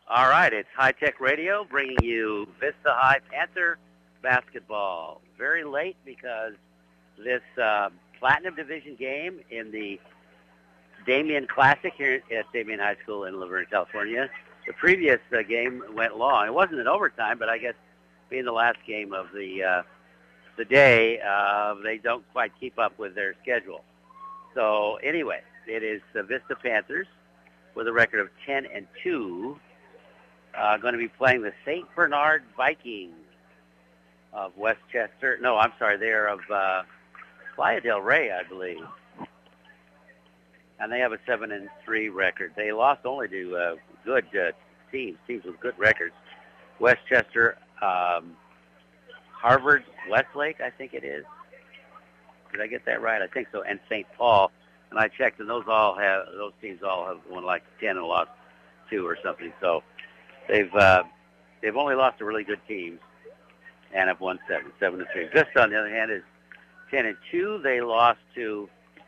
All right, it's High Tech Radio bringing you Vista High Panther basketball. Very late because this Platinum Division game in the Damien Classic here at Damien High School in Laverne, California. The previous game went long. It wasn't in overtime, but I guess being the last game of the day, they don't quite keep up with their schedule. So anyway, it is the Vista Panthers with a record of 10-2. Going to be playing the St. Bernard Vikings of Westchester. No, I'm sorry, they're of Playa del Rey, I believe. And they have a 7-3 record. They lost only to good teams with good records. Westchester, Harvard, Westlake, I think it is. Did I get that right? I think so. And St. Paul. And I checked, and those teams all have won like 10 and lost 2 or something. So they've only lost to really good teams and have won 7-3. Vista, on the other hand, is 10-2. They lost to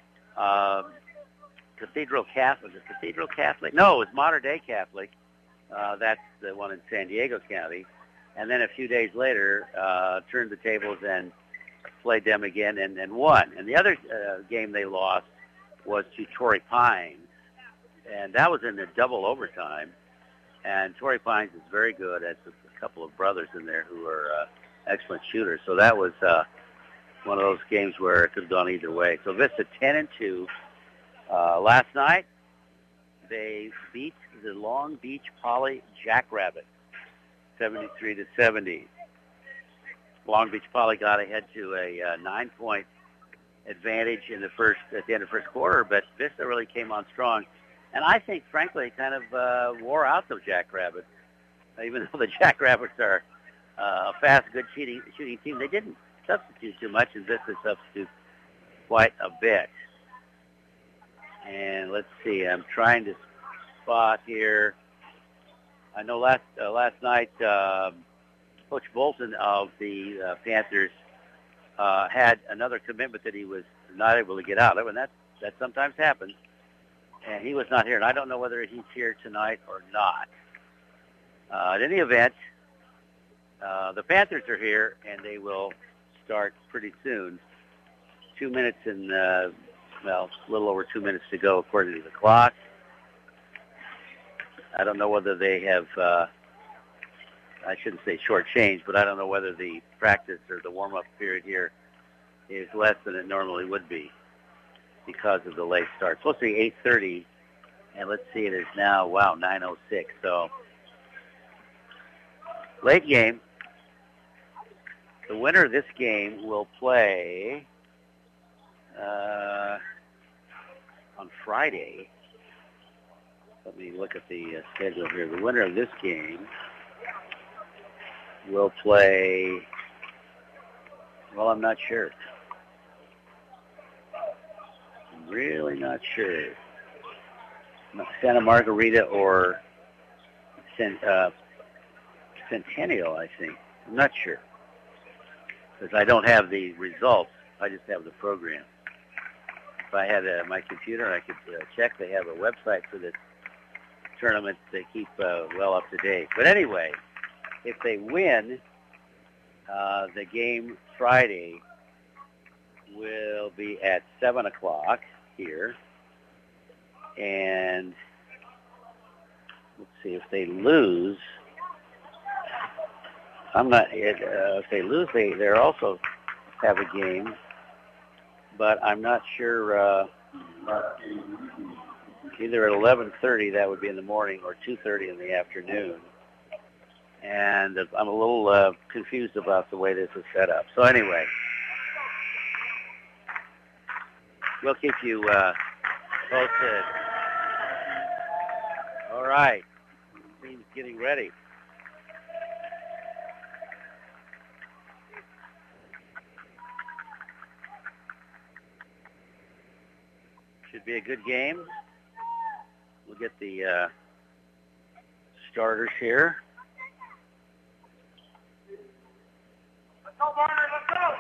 Cathedral Catholic. Is it Cathedral Catholic? No, it's Mater Dei Catholic. That's the one in San Diego County. And then a few days later, turned the tables and played them again and won. And the other game they lost was to Torrey Pines, and that was in the double overtime. And Torrey Pines is very good. It's a couple of brothers in there who are excellent shooters. So that was one of those games where it could have gone either way. So Vista 10-2. Last night, they beat the Long Beach Poly Jackrabbits 73-70. Long Beach Poly got ahead to a 9-point advantage at the end of first quarter, but Vista really came on strong. And I think, frankly, kind of wore out the Jackrabbits. Even though the Jackrabbits are a fast, good shooting team, they didn't substitute too much, and Vista substituted quite a bit. And let's see, I'm trying to spot here. I know last night, Coach Bolton of the Panthers had another commitment that he was not able to get out of, and that sometimes happens. And he was not here, and I don't know whether he's here tonight or not. In any event, the Panthers are here, and they will start pretty soon. 2 minutes and, a little over 2 minutes to go according to the clock. I don't know whether they have, I shouldn't say shortchanged, but I don't know whether the practice or the warm-up period here is less than it normally would be because of the late start. It's supposed to be 8:30, and let's see, it is now, 9:06. So late game. The winner of this game will play on Friday. Let me look at the schedule here. The winner of this game will play, I'm not sure. I'm really not sure. Santa Margarita or Centennial, I think. I'm not sure. Because I don't have the results. I just have the program. If I had my computer, I could check. They have a website for this tournament. They keep well up to date. But anyway, if they win, the game Friday will be at 7 o'clock here. And let's see, if they lose, if they lose, they also have a game, but I'm not sure, either at 11:30, that would be in the morning, or 2:30 in the afternoon. And I'm a little confused about the way this is set up. So anyway, we'll keep you posted. All right, team's getting ready. Should be a good game. We'll get the starters here. Let's go, Barner, let's go!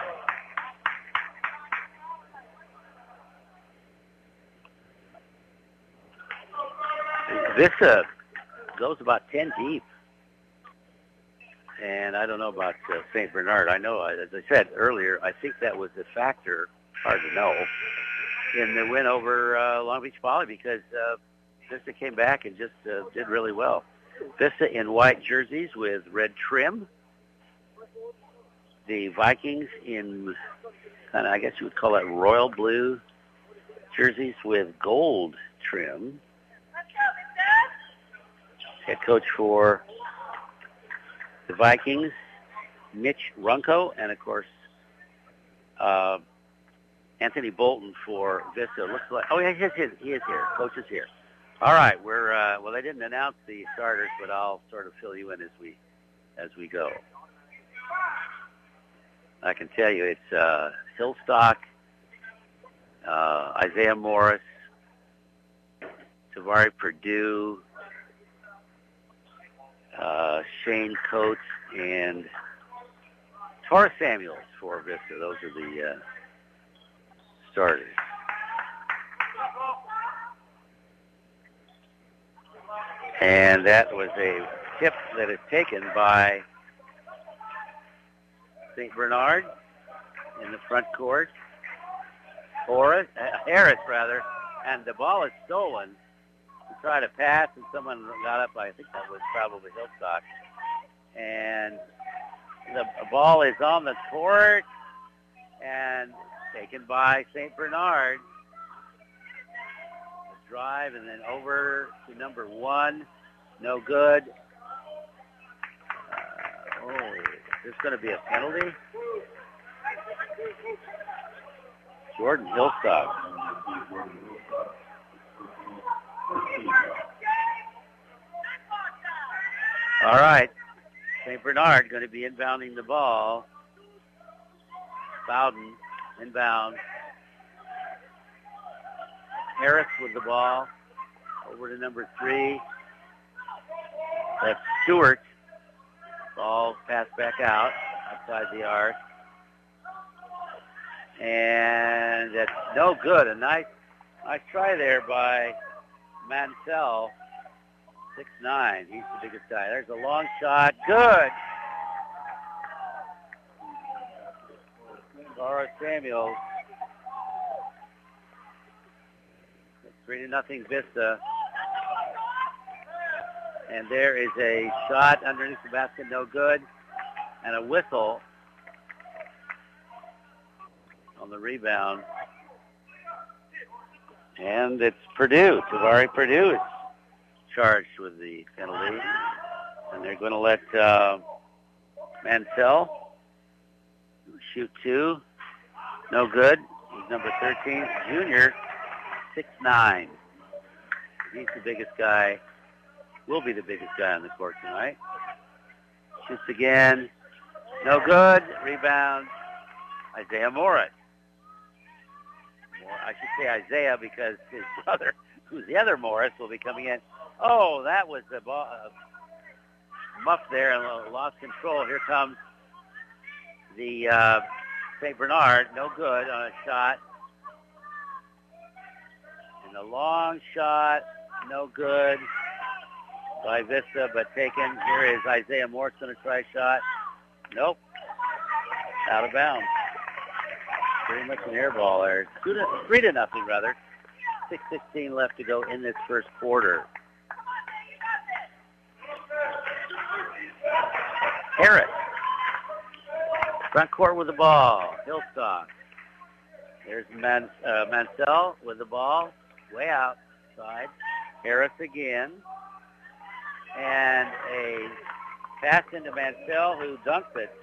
Vista goes about 10 deep. And I don't know about St. Bernard. I know, as I said earlier, I think that was a factor, hard to know, in the win over Long Beach Poly because Vista came back and just did really well. Vista in white jerseys with red trim. The Vikings in kind of, I guess you would call that royal blue jerseys with gold trim. Head coach for the Vikings, Mitch Runco, and of course, Anthony Bolton for Vista. Looks like, oh yeah, he is here. Coach is here. All right, we're well. They didn't announce the starters, but I'll sort of fill you in as we go. I can tell you it's Hillstock, Isaiah Morris, Tavari Purdue, Shane Coates, and Taurus Samuels for Vista. Those are the starters. And that was a tip that is taken by St. Bernard in the front court. Harris, and the ball is stolen. To try to pass, and someone got up. I think that was probably Hillstock. And the ball is on the court and taken by St. Bernard. The drive and then over to number 1. No good. Is this going to be a penalty? Jordan Hillstock. All right. St. Bernard going to be inbounding the ball. Bowden inbound. Harris with the ball. Over to number 3. That's Stewart. Ball passed back out outside the arc. And that's no good. A nice try there by Mansell. 6'9". He's the biggest guy. There's a long shot. Good. Laura Samuels. 3-0 Vista. And there is a shot underneath the basket, no good. And a whistle on the rebound. And it's Purdue. Tavari Purdue is charged with the penalty. And they're going to let Mansell shoot 2. No good. He's number 13, junior, 6'9". He's the biggest guy. Will be the biggest guy on the court tonight. Shoots again. No good. Rebound. Isaiah Morris. I should say Isaiah because his brother, who's the other Morris, will be coming in. Oh, that was the ball, muff there and lost control. Here comes the St. Bernard. No good on a shot. And a long shot. No good by Vista, but taken. Here is Isaiah Morris going to try a shot. Nope. Out of bounds. Pretty much an air ball there. 3-0 rather. 6:16 left to go in this first quarter. Harris. Front court with the ball. Hillstock. There's Mansell with the ball. Way outside. Harris again. And a pass into Mansell, who dunks it.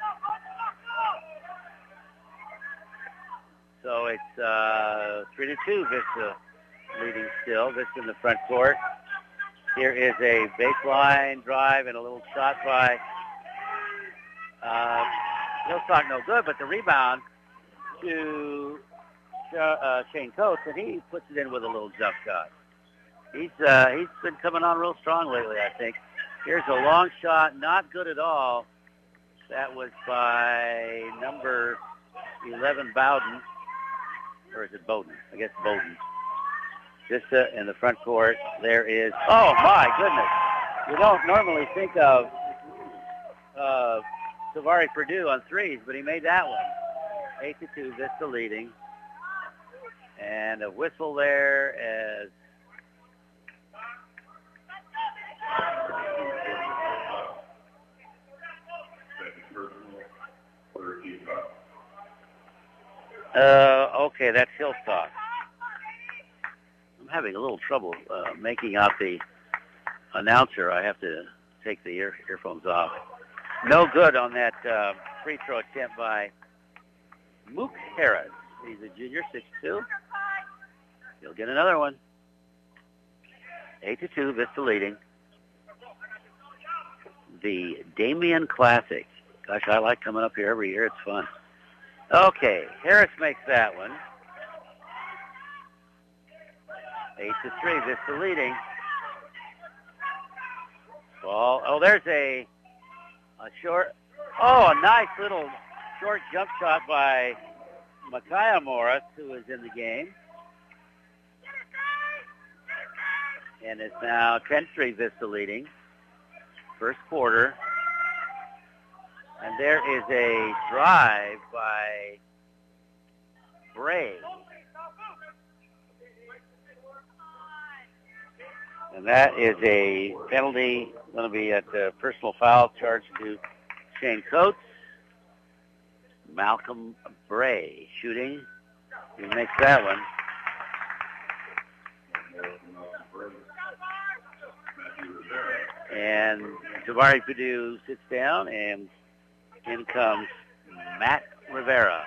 So it's 3-2, Vista leading still. Vista in the front court. Here is a baseline drive and a little shot by Hillstock, no good, but the rebound to Shane Coates, and he puts it in with a little jump shot. He's been coming on real strong lately, I think. Here's a long shot, not good at all. That was by number 11, Bowden. Or is it Bowden? I guess Bowden. Vista in the front court. There is, oh my goodness. You don't normally think of Savari Purdue on threes, but he made that one. 8-2, Vista leading. And a whistle there as okay, that's Hillstock. I'm having a little trouble making out the announcer. I have to take the earphones off. No good on that free throw attempt by Mook Harris. He's a junior, 6'2". He'll get another one. 8-2, Vista leading. The Damien Classic. Gosh, I like coming up here every year. It's fun. Okay, Harris makes that one. 8-3, Vista leading. Ball. Oh, there's a short. Oh, a nice little short jump shot by Micaiah Morris, who is in the game. And it's now 10-3, Vista leading. First quarter. And there is a drive by Bray. And that is a penalty, going to be at the personal foul charge to Shane Coates. Malcolm Bray shooting. He makes that one. And Savari Purdue sits down, and in comes Matt Rivera.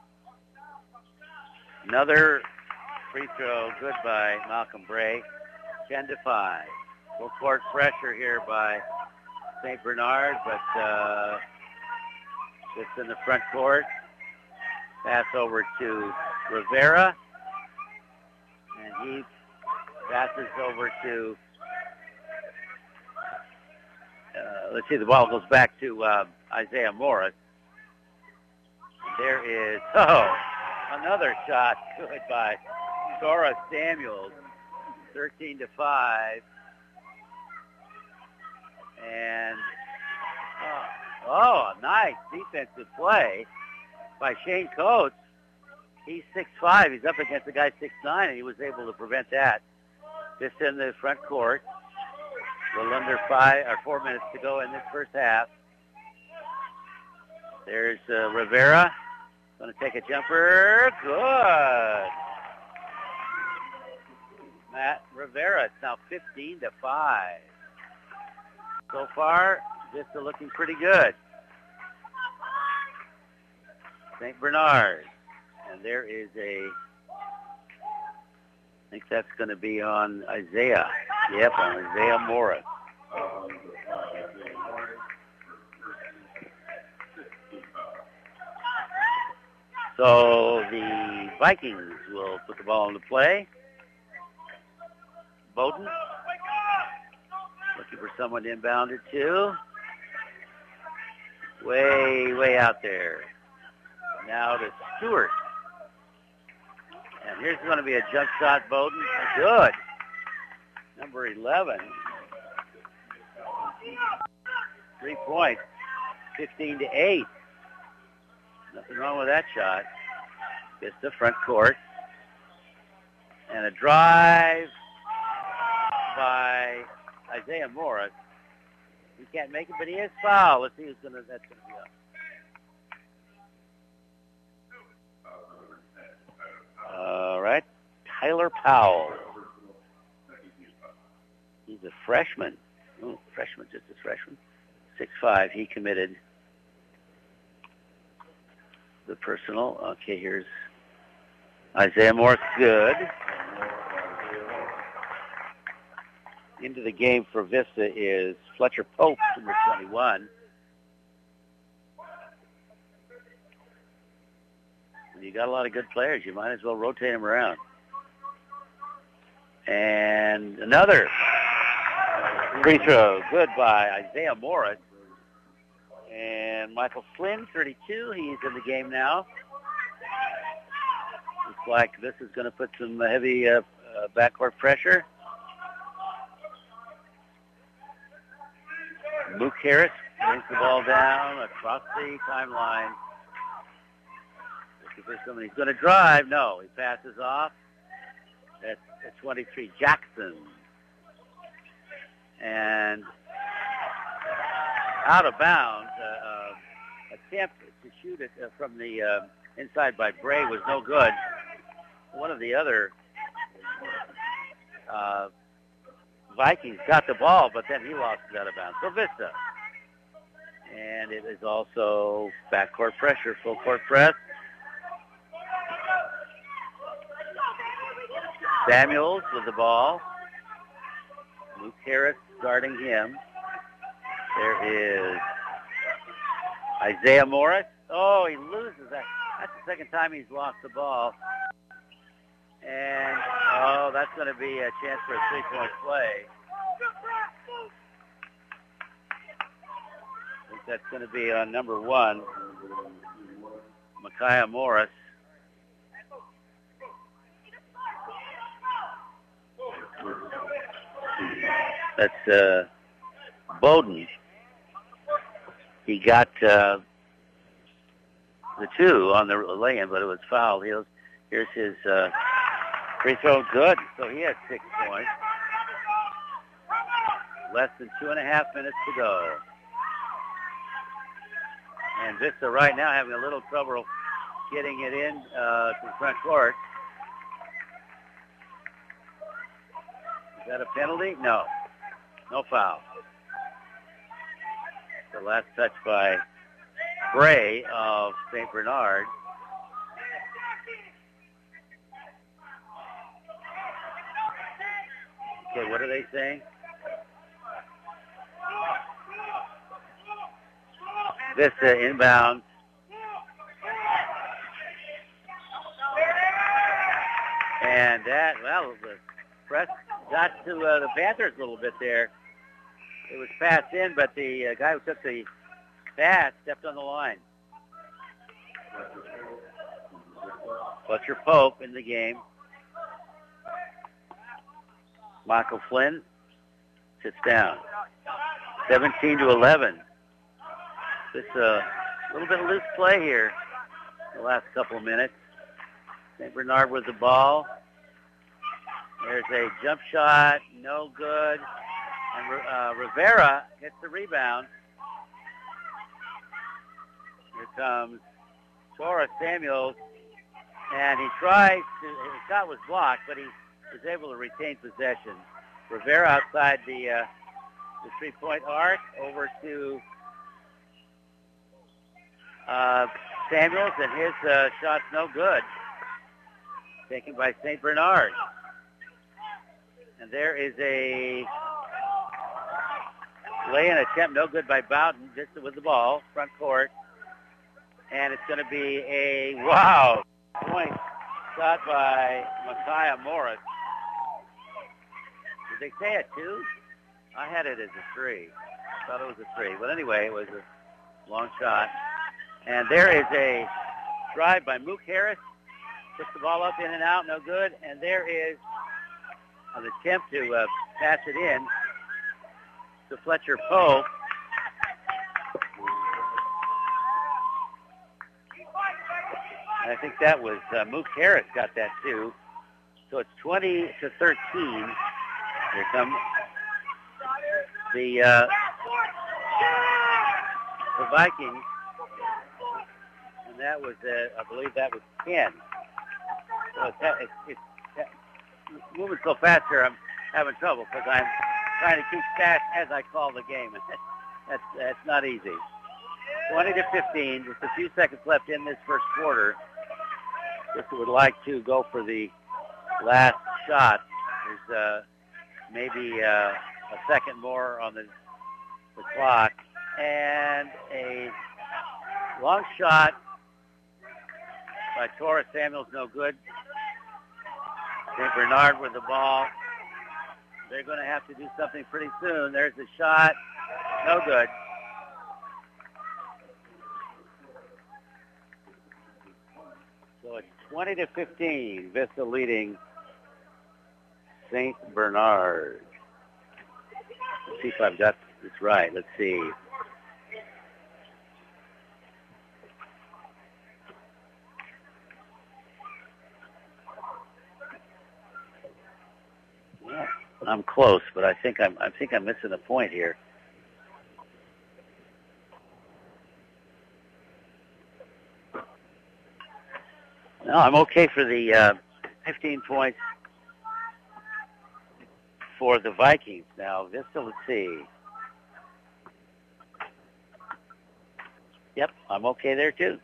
Another free throw, good by Malcolm Bray. 10-5. Full court pressure here by St. Bernard, but it's in the front court. Pass over to Rivera, and he passes over to, let's see, the ball goes back to Isaiah Morris. There is, another shot, good by Sora Samuels. 13-5. And, nice defensive play by Shane Coates. He's 6'5". He's up against the guy 6'9", and he was able to prevent that. Just in the front court. A little under 4 minutes to go in this first half. There's Rivera. Going to take a jumper. Good. Matt Rivera. It's now 15-5. So far, Vista looking pretty good. St. Bernard. And there is I think that's going to be on Isaiah. Yep, on Isaiah Morris. So the Vikings will put the ball into play. Bowden looking for someone to inbound it to. Way out there. Now to Stewart. And here's going to be a jump shot, Bowden. Good. Number 11. 3 points. 15-8. Nothing wrong with that shot. Gets the front court. And a drive by Isaiah Morris. He can't make it, but he is fouled. Let's see who's that's going to be up. All right. Tyler Powell. He's a freshman. Oh, freshman, just a freshman. 6'5". He committed the personal. Okay, here's Isaiah Morris. Good. Into the game for Vista is Fletcher Pope, number 21. And you got a lot of good players. You might as well rotate them around. And another free throw. Good by Isaiah Morris. And Michael Flynn, 32. He's in the game now. Looks like this is going to put some heavy backcourt pressure. Mook Harris brings the ball down across the timeline. He's going to drive. No, he passes off. That's 23, Jackson. And out of bounds, attempt to shoot it from the inside by Bray was no good. One of the other Vikings got the ball, but then he lost it out of bounds. So Vista. And it is also backcourt pressure, full court press. Samuels with the ball. Luke Harris guarding him. There is Isaiah Morris. Oh, he loses that. That's the second time he's lost the ball. And, that's going to be a chance for a three-point play. I think that's going to be on number 1, Micaiah Morris. That's Bowden. He got the 2 on the lay-in, but it was fouled. Here's his free throw, good. So he has 6 points. Less than 2.5 minutes to go. And Vista right now having a little trouble getting it in to the front court. Is that a penalty? No. No foul. The last touch by Bray of St. Bernard. Okay, what are they saying? Vista inbound. And that, well, the press got to the Panthers a little bit there. It was passed in, but the guy who took the pass stepped on the line. Fletcher Pope in the game. Michael Flynn sits down. 17-11. Just a little bit of loose play here the last couple of minutes. St. Bernard with the ball. There's a jump shot, no good. And Rivera gets the rebound. Here comes Torres Samuels. And he tries to, his shot was blocked, but he was able to retain possession. Rivera outside the three-point arc over to Samuels, and his shot's no good. Taken by St. Bernard. And there is a lay-in attempt, no good by Bowden, just with the ball, front court. And it's going to be a, wow, point shot by Micaiah Morris. Did they say a 2? I had it as a 3. I thought it was a 3. But anyway, it was a long shot. And there is a drive by Mook Harris. Puts the ball up, in and out, no good. And there is an attempt to pass it in to Fletcher Pope. And I think that was Mook Harris got that too. So it's 20-13. Here comes the Vikings. And that was, I believe that was 10. So it's moving so fast here, I'm having trouble because I'm trying to keep stats as I call the game. That's not easy. 20-15, just a few seconds left in this first quarter. Just would like to go for the last shot. There's maybe a second more on the clock. And a long shot by Torres Samuels, no good. St. Bernard with the ball. They're going to have to do something pretty soon. There's the shot. No good. So it's 20-15. Vista leading St. Bernard. see if I've got this right. Let's see. Yeah, I'm close, but I think I'm missing a point here. No, I'm okay for the 15 points for the Vikings. Now, Vista, let's see. Yep, I'm okay there too.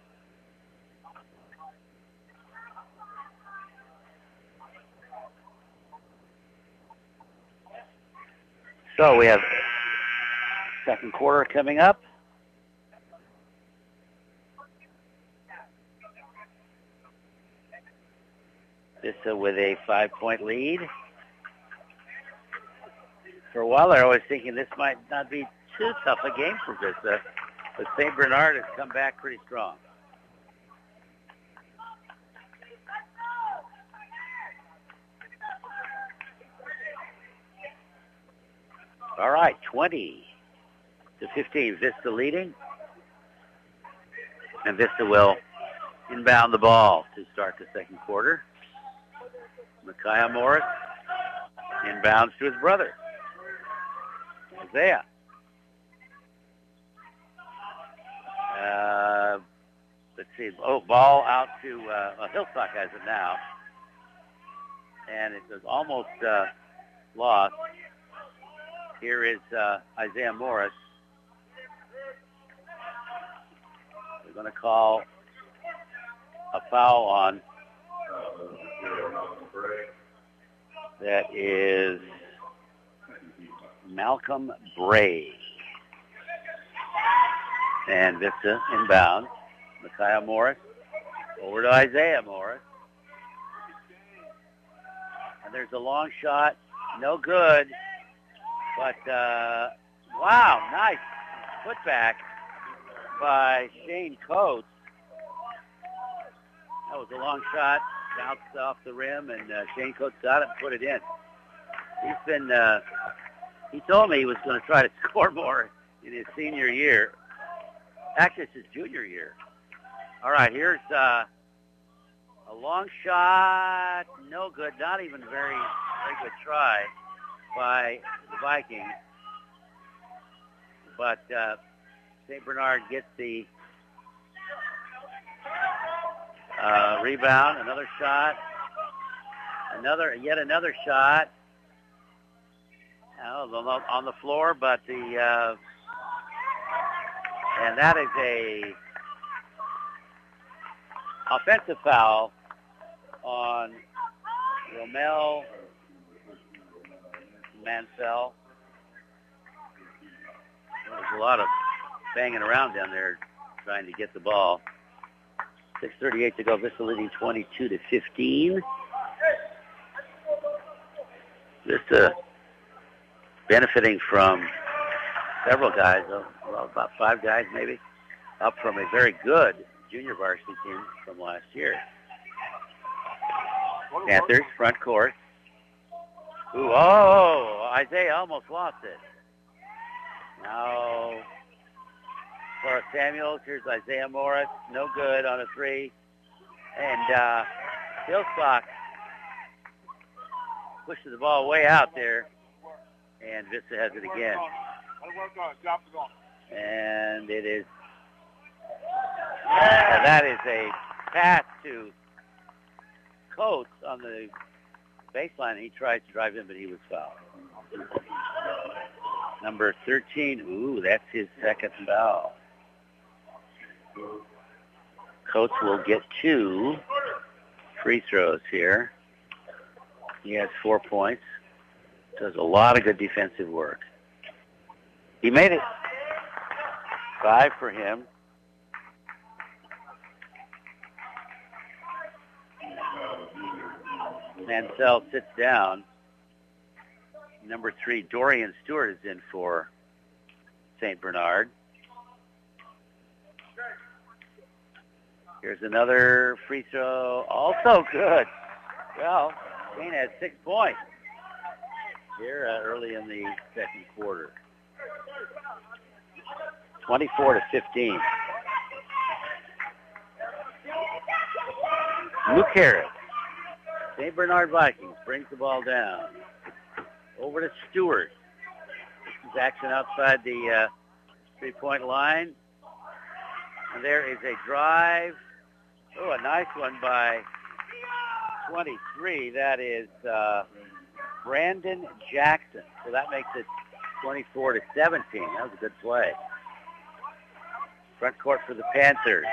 So we have second quarter coming up. Vista with a 5-point lead. For a while there, I was thinking this might not be too tough a game for Vista, but St. Bernard has come back pretty strong. All right, 20-15, Vista leading. And Vista will inbound the ball to start the second quarter. Micaiah Morris inbounds to his brother, Isaiah. Let's see. Oh, ball out to Hillstock has it now. And it was almost lost. Here is Isaiah Morris. We're going to call a foul on. That is Malcolm Bray. And Vista inbound. Micaiah Morris over to Isaiah Morris. And there's a long shot. No good. But, wow, nice putback by Shane Coates. That was a long shot. Bounced off the rim, and Shane Coates got it and put it in. He's been, he told me he was going to try to score more in his senior year. Actually, it's his junior year. All right, here's a long shot. No good. Not even very good try by the Vikings. But St. Bernard gets the rebound. Another shot. Yet another shot. On the floor, but and that is a offensive foul on Romel Mansell. There's a lot of banging around down there trying to get the ball. 6:38 to go. Vista leading 22-15. Vista benefiting from several guys, well, about 5 guys maybe, up from a very good junior varsity team from last year. Panthers, front court. Ooh, oh, Isaiah almost lost it. Now, Cora Samuels, here's Isaiah Morris, no good on a 3. And Hillstock pushes the ball way out there, and Vista has it again. And it is, that is a pass to Coates on the baseline. He tried to drive in, but he was fouled. Number 13, ooh, that's his second foul. Coates will get 2 free throws here. He has 4 points. Does a lot of good defensive work. He made it 5 for him. Mansell sits down. Number 3, Dorian Stewart is in for St. Bernard. Here's another free throw, also good. Well, Shane has 6 points here early in the second quarter. 24-15. Luke Harris, St. Bernard Vikings, brings the ball down. Over to Stewart. This is action outside the three-point line. And there is a drive. Oh, a nice one by 23. That is Brandon Jackson. So that makes it 24-17. That was a good play. Front court for the Panthers.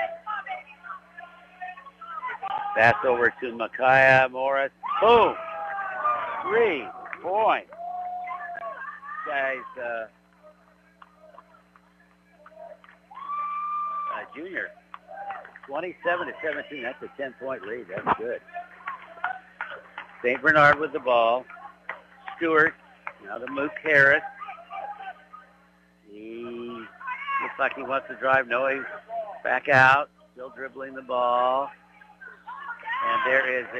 Pass over to Micaiah Morris. Boom! 3 points. Guys, junior. 27-17. That's a 10-point lead. That's good. St. Bernard with the ball. Stewart. Now to Mook Harris. He looks like he wants to drive. No, he's back out. Still dribbling the ball. And there is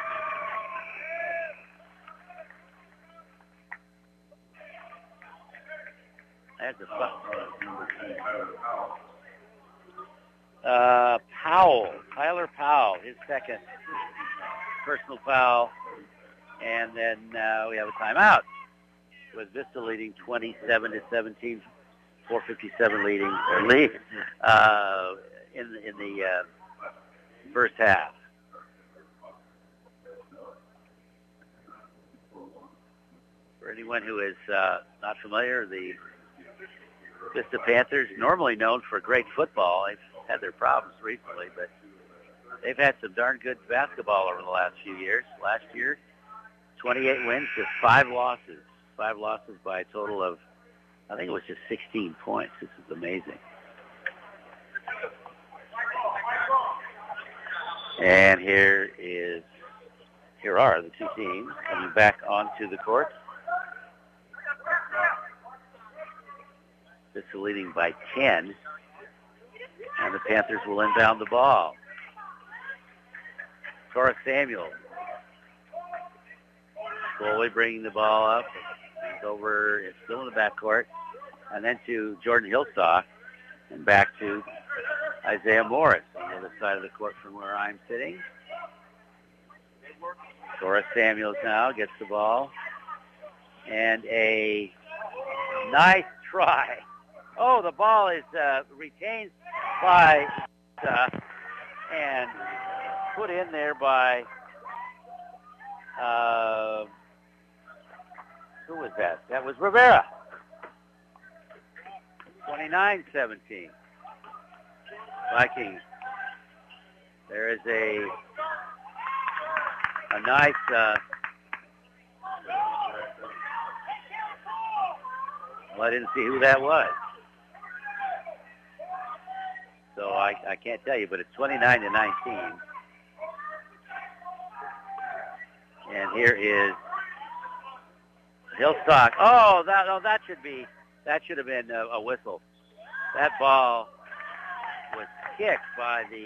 Powell, Tyler Powell, his second personal foul. And then we have a timeout with Vista leading 27-17, 4:57 lead in the first half. For anyone who is not familiar, the Vista Panthers, normally known for great football, they've had their problems recently, but they've had some darn good basketball over the last few years. Last year, 28 wins, just 5 losses. 5 losses by a total of, I think it was just 16 points. This is amazing. And here are the two teams coming back onto the court. This is leading by 10. And the Panthers will inbound the ball. Cora Samuel slowly bringing the ball up. It's over, it's still in the backcourt. And then to Jordan Hillstock. And back to Isaiah Morris on the other side of the court from where I'm sitting. Cora Samuels now gets the ball. And a nice try. Oh, the ball is retained by and put in there by who was that? That was Rivera. 29-17. Vikings. There is a nice well, I didn't see who that was. So I can't tell you, but it's 29-19. And here is Hillstock. Oh, that should have been a whistle. That ball was kicked by the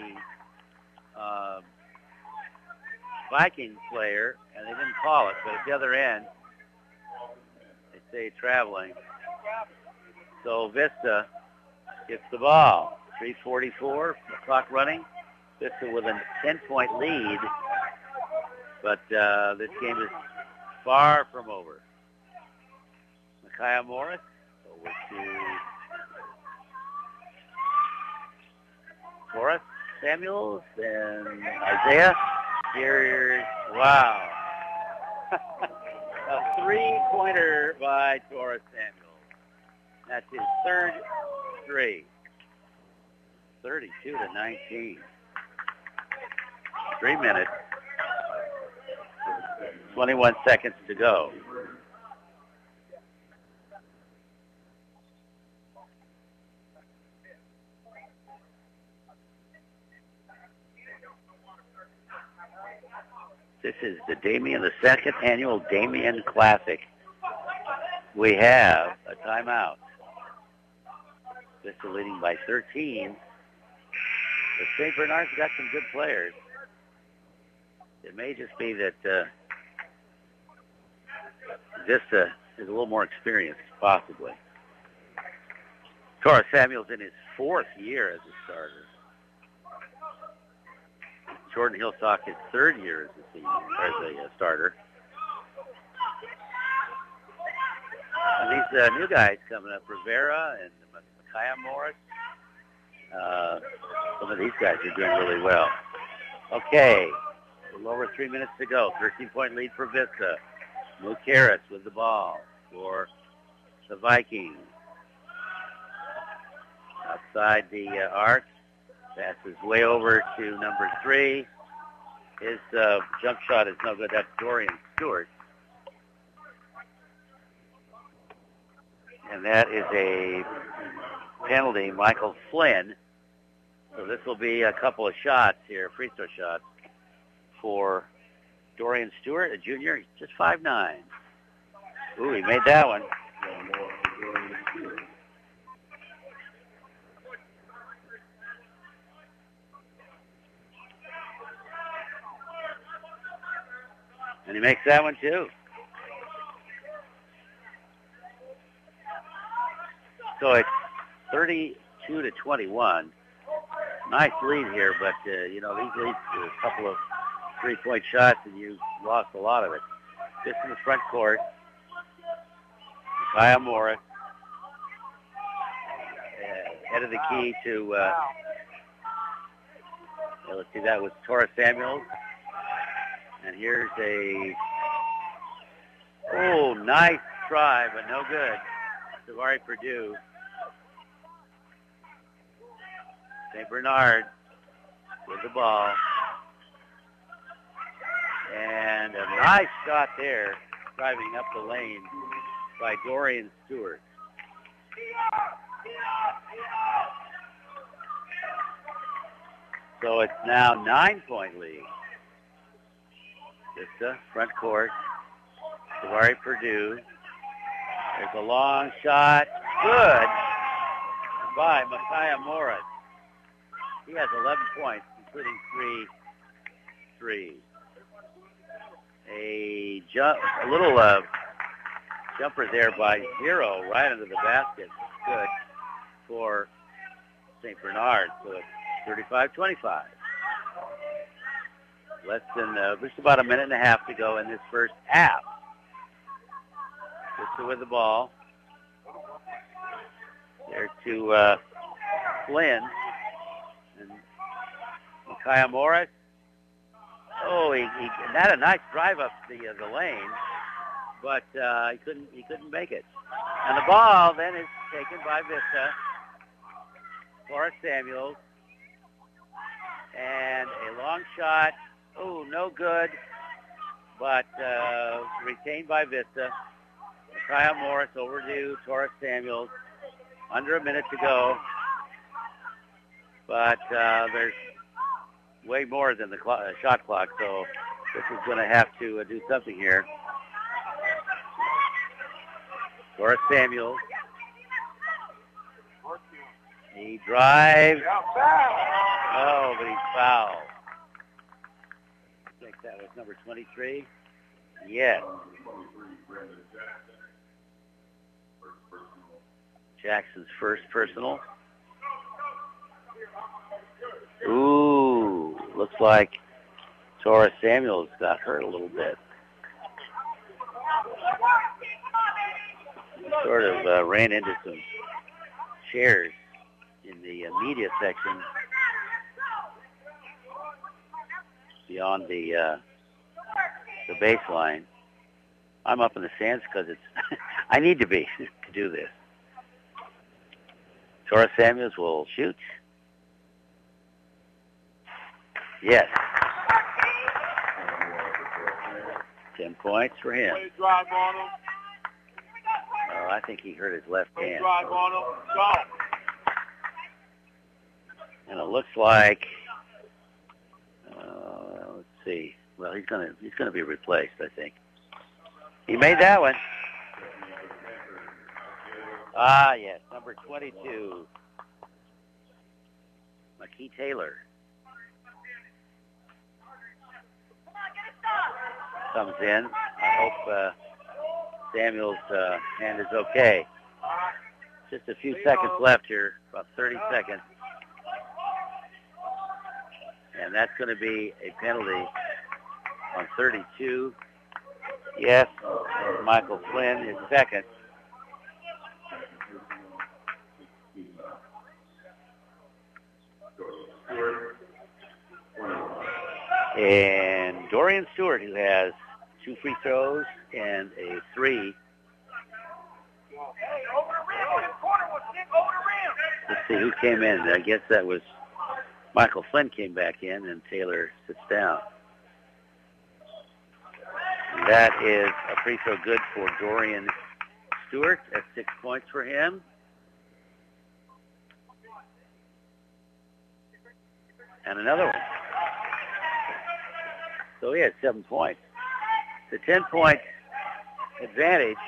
Viking player, and they didn't call it. But at the other end, they say traveling. So Vista gets the ball. 3:44, the clock running. Vista with a 10-point lead, but this game is far from over. Micaiah Morris over to Cora Samuels and Isaiah. Here's, wow. A 3-pointer by Cora Samuels. That's his third 3. 32-19. 3 minutes. 21 seconds to go. This is the second annual Damien Classic. We have a timeout. Vista leading by 13. But St. Bernard's got some good players. It may just be that Vista is a little more experienced, possibly. Torres Samuels in his 4th year as a starter. Jordan Hillstock his 3rd year as a senior, or as a starter. And these new guys coming up, Rivera and Micaiah Morris. Some of these guys are doing really well. Okay, a little over 3 minutes to go. 13-point lead for Vista. Mukaris with the ball for the Vikings. Outside the arc. Passes way over to number 3. His jump shot is no good. That's Dorian Stewart. And that is a penalty, Michael Flynn. So this will be a couple of shots here, free throw shots, for Dorian Stewart, a junior, just 5'9". Ooh, he made that one. And he makes that one too. So it's 32-21. Nice lead here, but, these leads to a couple of three-point shots, and you lost a lot of it. Just in the front court, Micaiah Morris, head of the key to, let's see, that was Torres Samuels. And here's nice try, but no good. Tavari Purdue. St. Bernard with the ball. And a nice shot there, driving up the lane by Dorian Stewart. So it's now 9-point lead. Vista, front court. Tavari Purdue. There's a long shot. Good by Micaiah Morris. He has 11 points, including 3 threes. A little jumper there by Zero right under the basket. Good for St. Bernard. So it's 35-25. Less than just about a minute and a half to go in this first half. Vista with the ball. There to Flynn. And Micaiah Morris. Oh, he had a nice drive up the lane, but he couldn't make it. And the ball then is taken by Vista. Torres Samuels. And a long shot. Oh, no good, but retained by Vista. Micaiah Morris over to Torres Samuels. Under a minute to go. But there's way more than the shot clock, so this is going to have to do something here. Torres Samuels. He drives. Oh, but he's fouled. I think that was number 23. Yes. Jackson's first personal. Ooh, looks like Torres Samuels got hurt a little bit. He sort of ran into some chairs in the media section beyond the baseline. I'm up in the stands because it's I need to be to do this. Torres Samuels will shoot. Yes. 10 points for him. Drive on him. Oh, I think he hurt his left hand. Drive on him. Go. And it looks like, let's see. Well, he's gonna be replaced, I think. He made that one. Ah, yes, number 22, McKee Taylor. Comes in. I hope Samuel's hand is okay. Just a few seconds left here, about 30 seconds. And that's going to be a penalty on 32. Yes, Michael Flynn is second. And Dorian Stewart, who has 2 free throws and a 3. Let's see who came in. I guess that was Michael Flynn came back in, and Taylor sits down. And that is a free throw good for Dorian Stewart. That's 6 points for him. And another one. So he had 7 points. The 10-point advantage.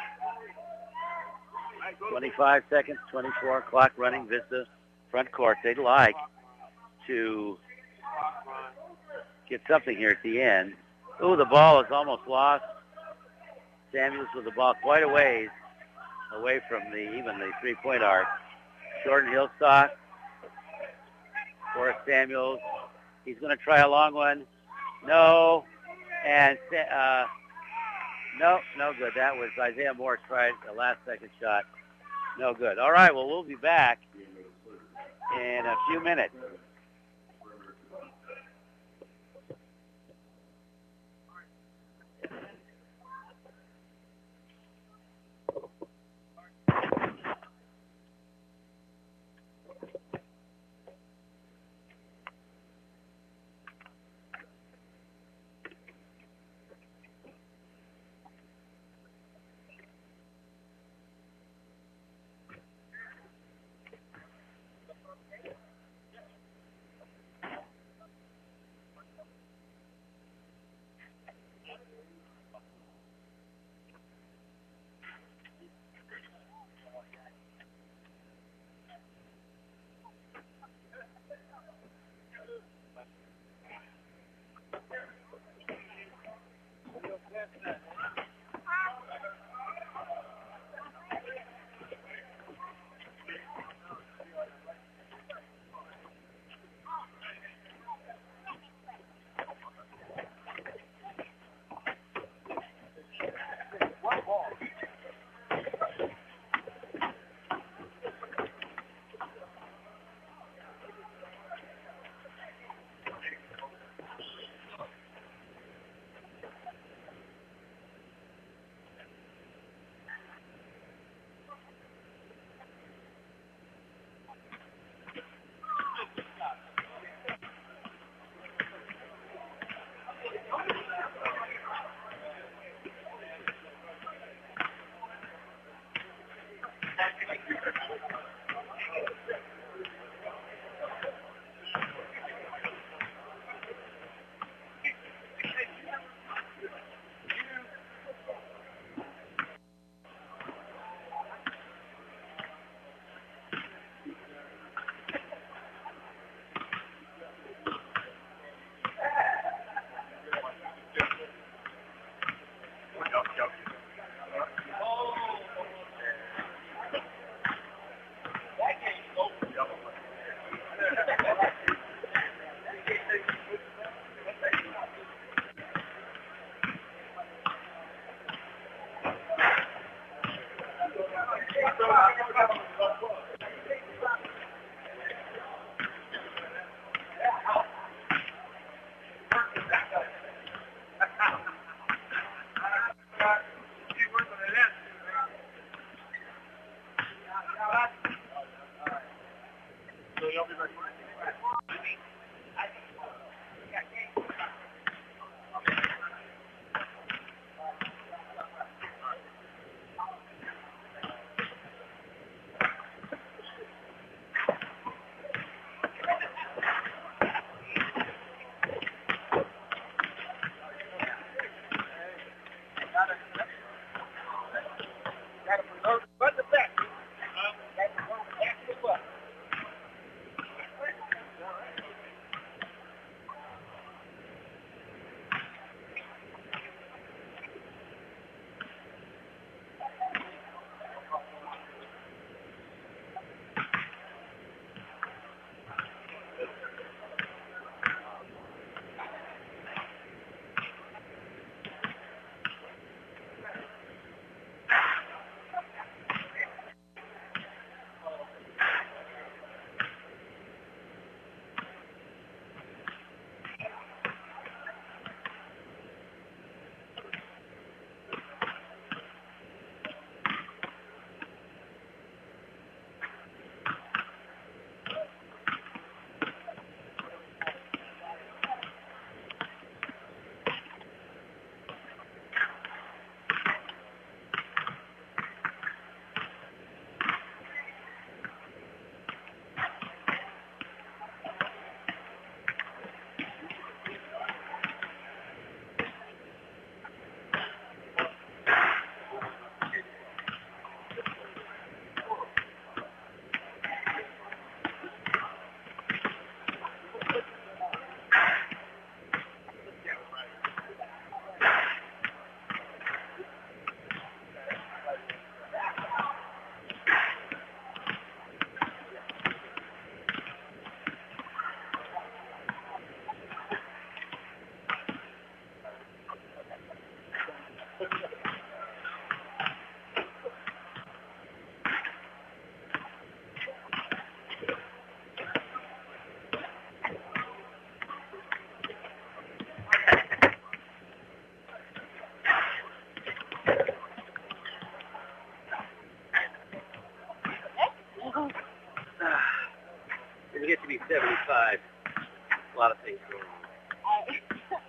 25 seconds, 24, clock running, Vista front court. They'd like to get something here at the end. Ooh, the ball is almost lost. Samuels with the ball quite a ways away from even the three-point arc. Jordan Hillstock, Forrest Samuels. He's going to try a long one. No. And no good. That was Isaiah Morris tried a last-second shot. No good. All right, well, we'll be back in a few minutes. you get to be 75, a lot of things go wrong.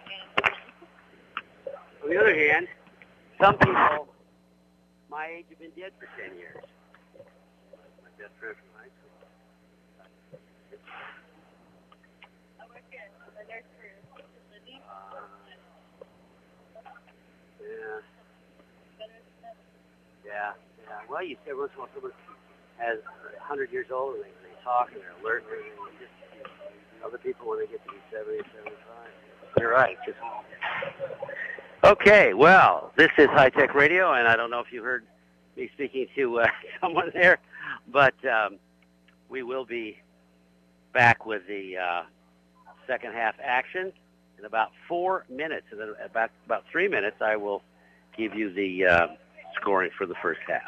On the other hand, some people my age have been dead for 10 years. My best friend from high school. Yeah. Well, you say once in a while someone has 100 years old and they talk and they're alert. Other people, when they get to be 70, 75. You're right. Okay, well, this is High Tech Radio, and I don't know if you heard me speaking to someone there, but we will be back with the second half action in about 4 minutes. And then about 3 minutes, I will give you the scoring for the first half.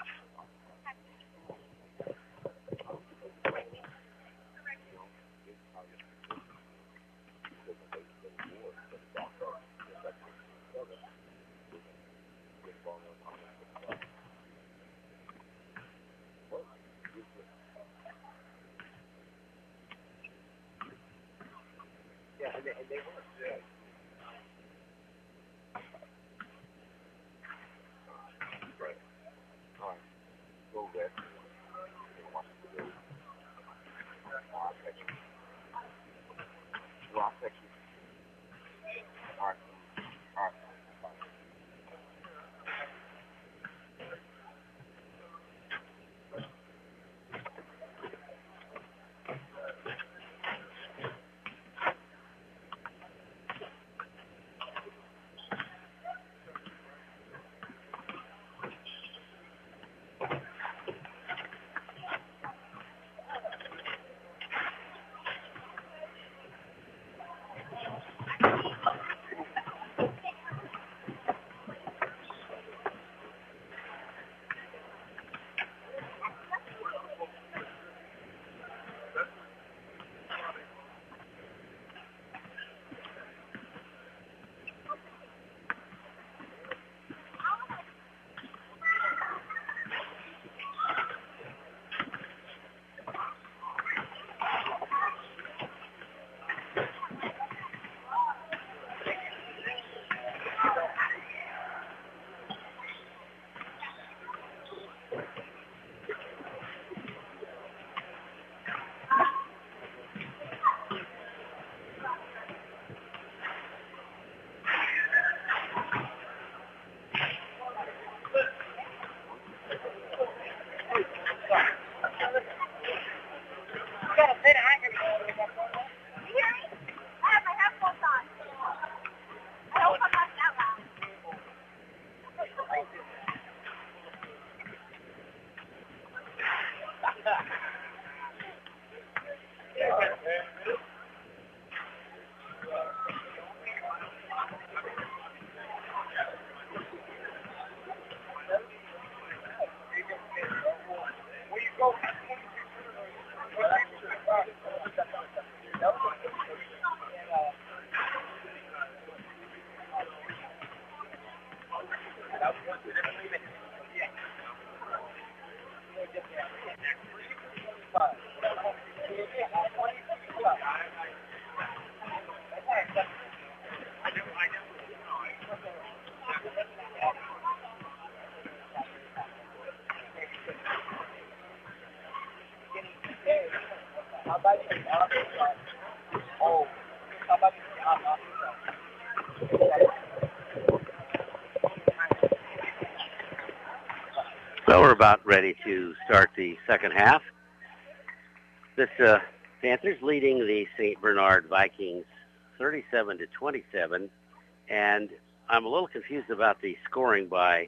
So we're about ready to start the second half. This Panthers leading the St. Bernard Vikings 37-27, and I'm a little confused about the scoring by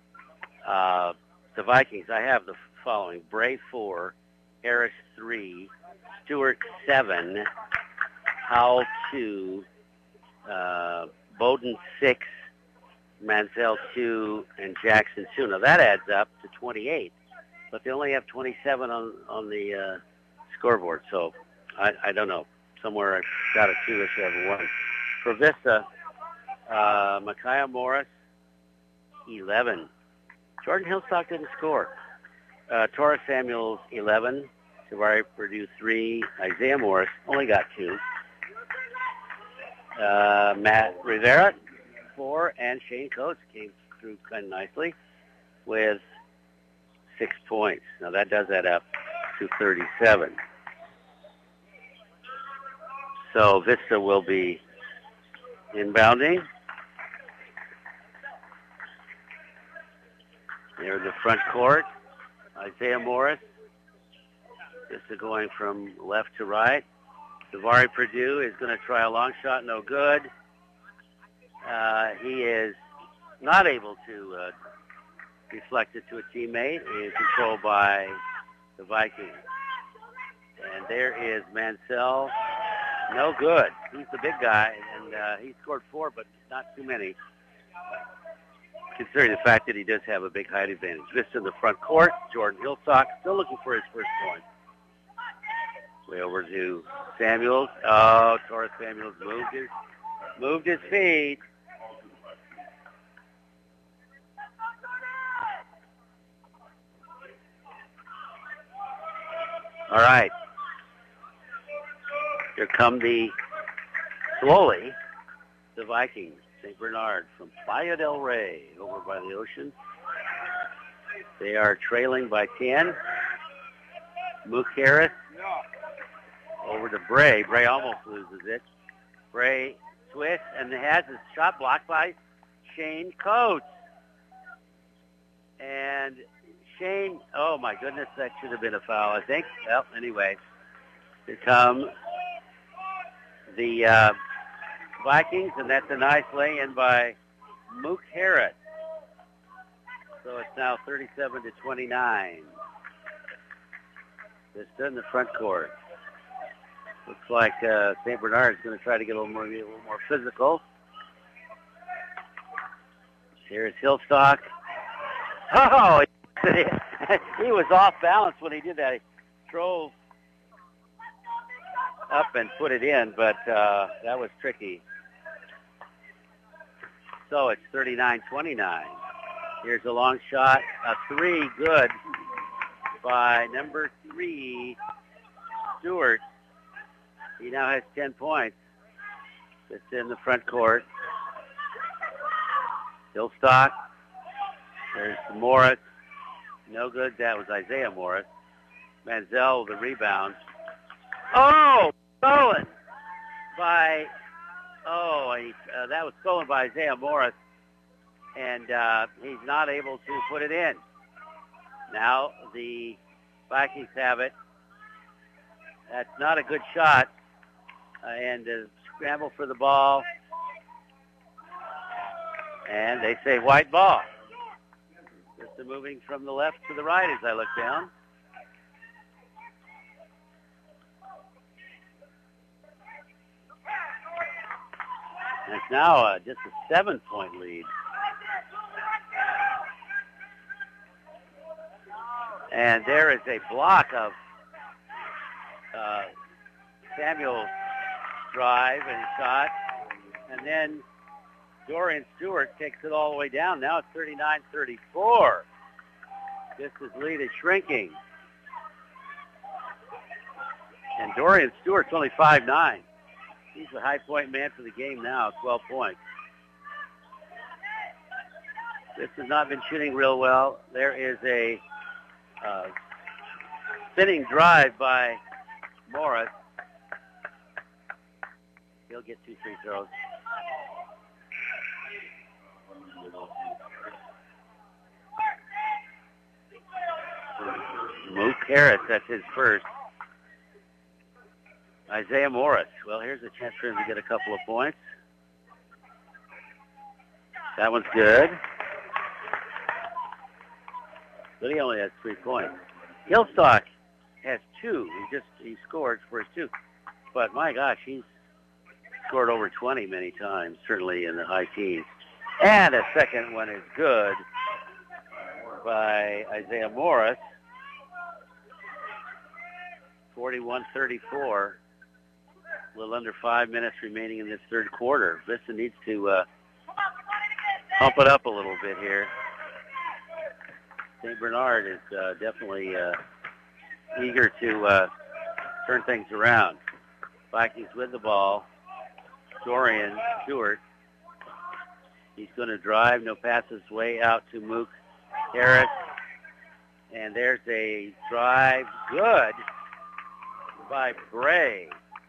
the Vikings. I have the following: Bray 4, Harris 3, Stewart 7, Howell 2, Bowden 6, Mansell 2, and Jackson 2. Now that adds up to 28, but they only have 27 on the scoreboard, so I don't know. Somewhere I've got a 2, I should have a 1. For Vista, Micaiah Morris, 11. Jordan Hillstock didn't score. Torres Samuels, 11. Savari Purdue 3. Isaiah Morris only got 2. Matt Rivera 4, and Shane Coates came through kind of nicely with 6 points. Now that does add up to 37. So Vista will be inbounding. They're in the front court. Isaiah Morris. Vista going from left to right. Savari Purdue is going to try a long shot, no good. He is not able to deflect it to a teammate. He is controlled by the Vikings. And there is Mansell. No good. He's the big guy, and he scored 4, but not too many, considering the fact that he does have a big height advantage. Vista in the front court. Jordan Hillstock still looking for his first point. Way over to Samuels. Oh, Torres Samuels moved his feet. All right. Here come slowly, the Vikings. St. Bernard from Playa del Rey over by the ocean. They are trailing by 10. Mook Harris over to Bray. Bray almost loses it. Bray twists and has his shot blocked by Shane Coates. And Shane, oh my goodness, that should have been a foul, I think. Well, anyway, here come the Vikings, and that's a nice lay-in by Mook Harris. So it's now 37-29. Vista in the front court. Looks like St. Bernard is going to try to get a little more physical. Here's Hillstock. Oh, he was off balance when he did that. He drove up and put it in, but that was tricky. So it's 39-29. Here's a long shot. A 3, good by number 3, Stewart. He now has 10 points. It's in the front court. Hillstock. There's Morris. No good. That was Isaiah Morris. Manziel, the rebound. Oh, stolen by, that was stolen by Isaiah Morris. And he's not able to put it in. Now the Vikings have it. That's not a good shot. And scramble for the ball. And they say white ball. Just moving from the left to the right as I look down. And it's now just a 7-point lead. And there is a block of Samuel's drive and shot. And then Dorian Stewart takes it all the way down. Now it's 39-34. Vista's lead is shrinking. And Dorian Stewart's only 5'9". He's the high point man for the game now, 12 points. This has not been shooting real well. There is a spinning drive by Morris. He'll get 2 free throws. Mook Harris, that's his first. Isaiah Morris. Well, here's a chance for him to get a couple of points. That one's good. But he only has 3 points. Hillstock has 2. He scored for his 2. But my gosh, he's scored over 20 many times, certainly in the high teens. And a second one is good by Isaiah Morris. 41-34. A little under 5 minutes remaining in this third quarter. Vista needs to pump it up a little bit here. St. Bernard is definitely eager to turn things around. Vikings with the ball. Dorian Stewart. He's going to drive. No passes way out to Mook Harris. And there's a drive. Good by Bray.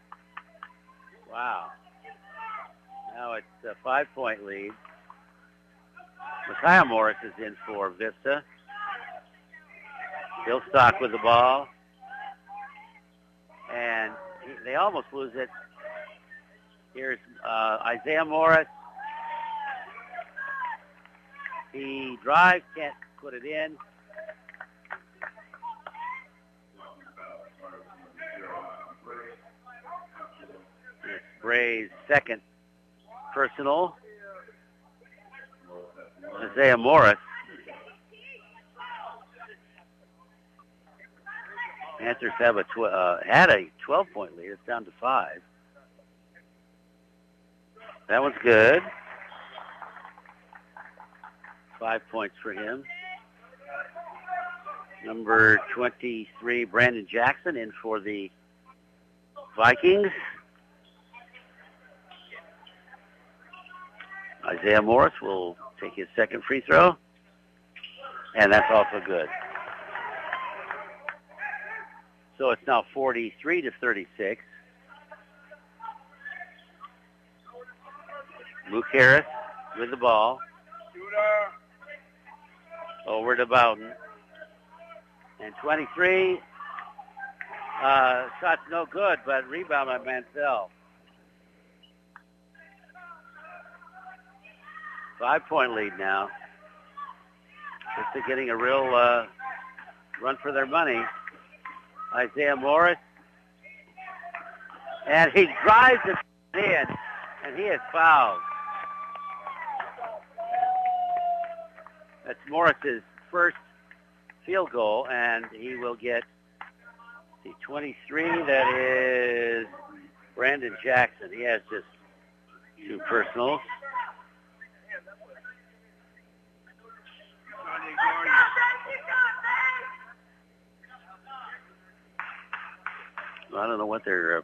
Wow. Now it's a 5-point lead. Micaiah Morris is in for Vista. Hillstock with the ball. And they almost lose it. Here's Isaiah Morris. He drives, can't put it in. It's Bray's second personal. Isaiah Morris. Panthers have had a 12-point lead. It's down to 5. That one's good. 5 points for him. Number 23, Brandon Jackson, in for the Vikings. Isaiah Morris will take his second free throw. And that's also good. So it's now 43-36. Luke Harris with the ball. Over to Bowden. And 23. Shot's no good, but rebound by Mansell. 5-point lead now. Just getting a real run for their money. Isaiah Morris. And he drives it in, and he is fouled. That's Morris's first field goal, and he will get the 23. That is Brandon Jackson. He has just 2 personals. I don't know what their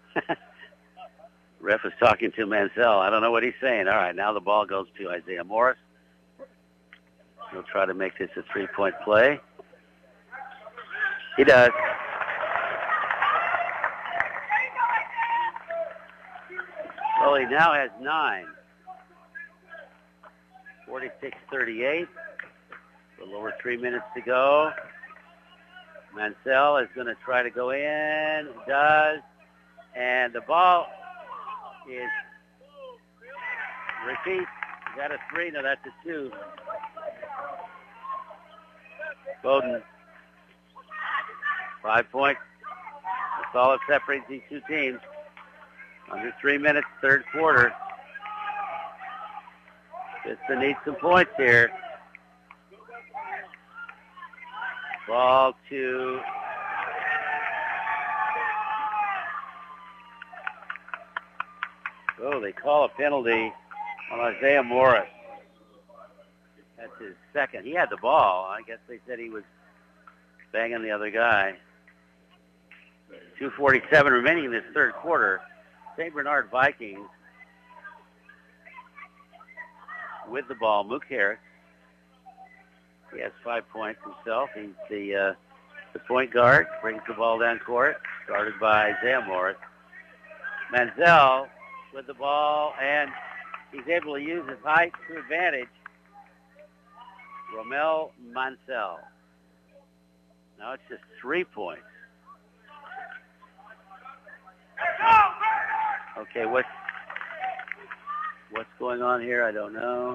ref is talking to Mansell. I don't know what he's saying. All right, now the ball goes to Isaiah Morris. He'll try to make this a 3-point play. He does. Well, he now has 9. 46-38. A little over 3 minutes to go. Mansell is going to try to go in. He does. And the ball is, repeat, is that a 3? No, that's a 2. Bowden, 5 points. That's all that separates these two teams. Under 3 minutes, third quarter. Vista needs some points here. Ball to they call a penalty on Isaiah Morris. That's his second. He had the ball. I guess they said he was banging the other guy. 2:47 remaining in this third quarter. St. Bernard Vikings with the ball. Mook Harris. He has 5 points himself. He's the point guard. Brings the ball down court. Started by Isaiah Morris. Mansell with the ball, and he's able to use his height to advantage. Romel Mansell. Now it's just 3 points. Okay, what's going on here? I don't know.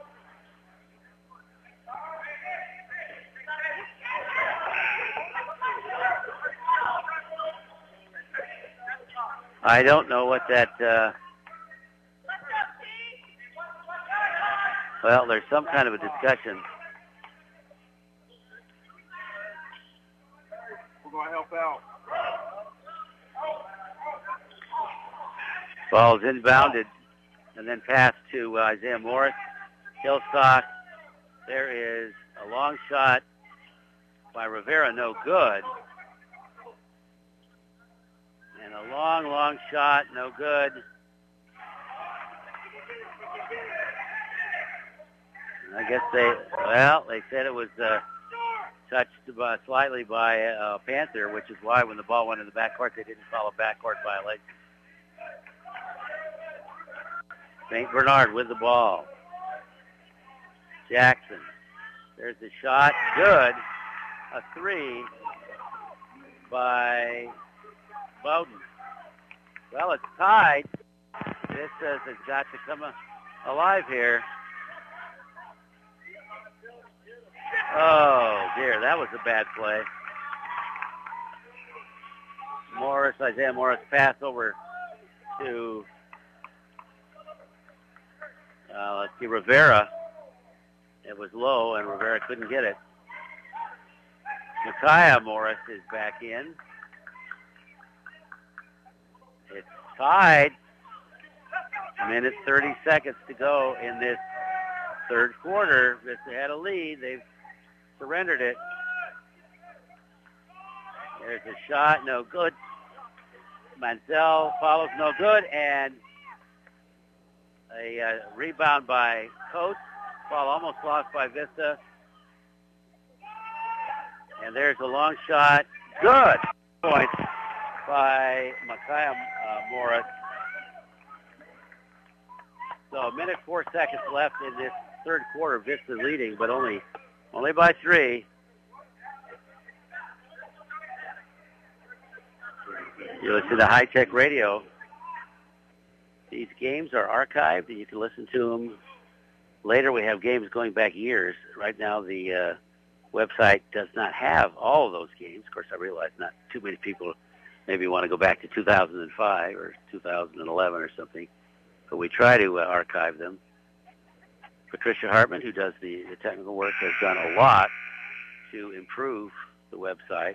I don't know what that, well, there's some kind of a discussion. We're going to help out. Ball's inbounded and then passed to Isaiah Morris. Hillstock. There is a long shot by Rivera, no good. long shot, no good. I guess they said it was touched slightly by Panther, which is why when the ball went in the backcourt, they didn't call a backcourt violation. St. Bernard with the ball. Jackson. There's the shot. Good. A three by Bowden. Well, it's tied. This has got to come alive here. Oh, dear. That was a bad play. Isaiah Morris pass over to, let's see, Rivera. It was low, and Rivera couldn't get it. Micaiah Morris is back in. It's tied. Minute 30 seconds to go in this third quarter. Vista had a lead. They've surrendered it. There's a shot, no good. Mansell follows, no good, and a rebound by Coates. Ball almost lost by Vista. And there's a long shot. Good point by Micaiah Morris. So a minute 4 seconds left in this third quarter. Vista leading, but only by 3. You listen to High Tech Radio. These games are archived, and you can listen to them later. We have games going back years. Right now, the website does not have all of those games. Of course, I realize not too many people maybe want to go back to 2005 or 2011 or something, but we try to archive them. Patricia Hartman, who does the technical work, has done a lot to improve the website.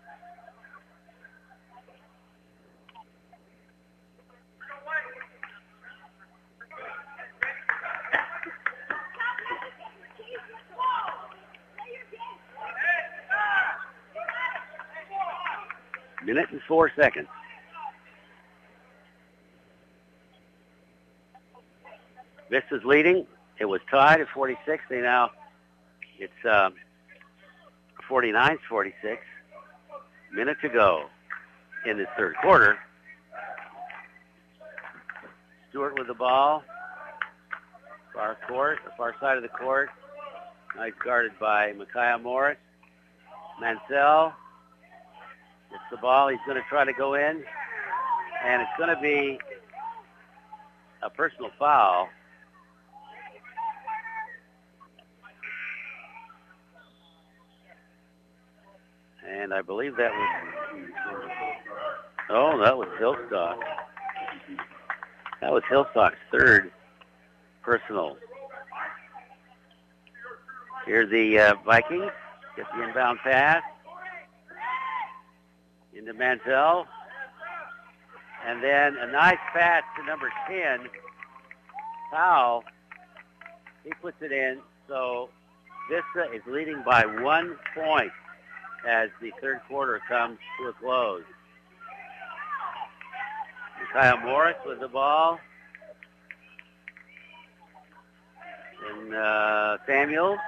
Minute and 4 seconds. Vista's leading. It was tied at 46. It's 49-46. Minute to go in this third quarter. Stewart with the ball. Far side of the court. Nice guarded by Micaiah Morris. Mansell gets the ball. He's going to try to go in. And it's going to be a personal foul. And I believe that was Hillstock. That was Hillstock's third personal. Here the Vikings get the inbound pass into Mansell. And then a nice pass to number 10, Powell. He puts it in. So Vista is leading by 1 point as the third quarter comes to a close. Micaiah Morris with the ball. And Samuels.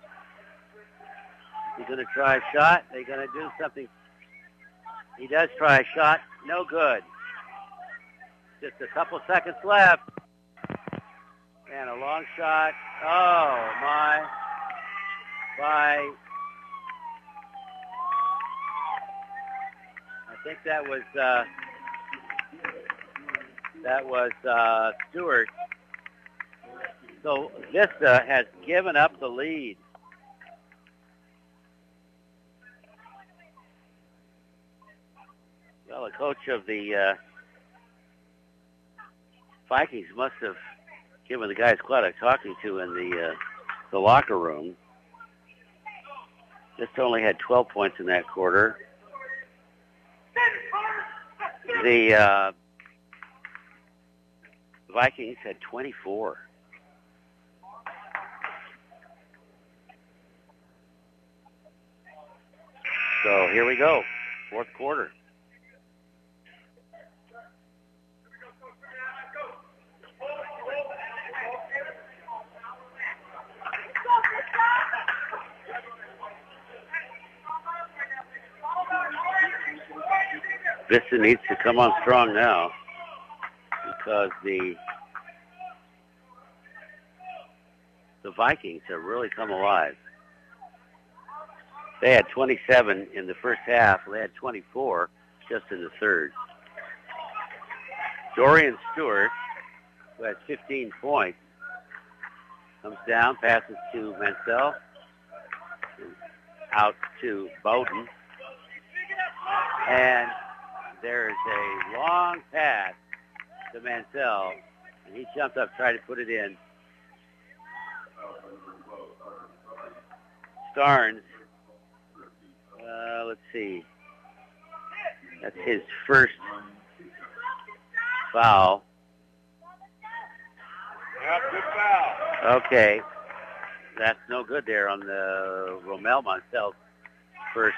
He's going to try a shot. They're going to do something. He does try a shot. No good. Just a couple seconds left. And a long shot. Oh, my. By... I think that was Stewart. So Vista has given up the lead. Well, the coach of the Vikings must have given the guys quite a talking to in the locker room. Vista only had 12 points in that quarter. The Vikings had 24. So here we go, fourth quarter. Vista needs to come on strong now because the Vikings have really come alive. They had 27 in the first half. They had 24 just in the third. Dorian Stewart, who has 15 points, comes down, passes to Mansell, out to Bowden. And there is a long pass to Mansell, and he jumped up, tried to put it in. Starnes, let's see. That's his first foul. Yeah, good foul. Okay. That's no good there on the Romel Mansell's first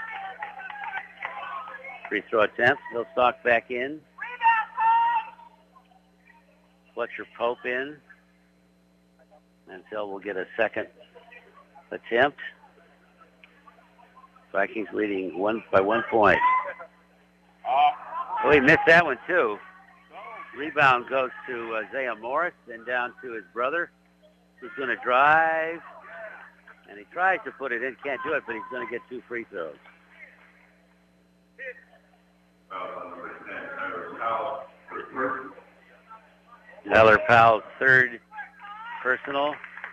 free throw attempt. He'll stalk back in. Fletcher Pope in. Mansell will get a second attempt. Vikings leading by 1 point. Oh, he missed that one too. Rebound goes to Isaiah Morris, then down to his brother, who's going to drive. And he tries to put it in, can't do it, but he's going to get 2 free throws. Tyler Powell's third personal.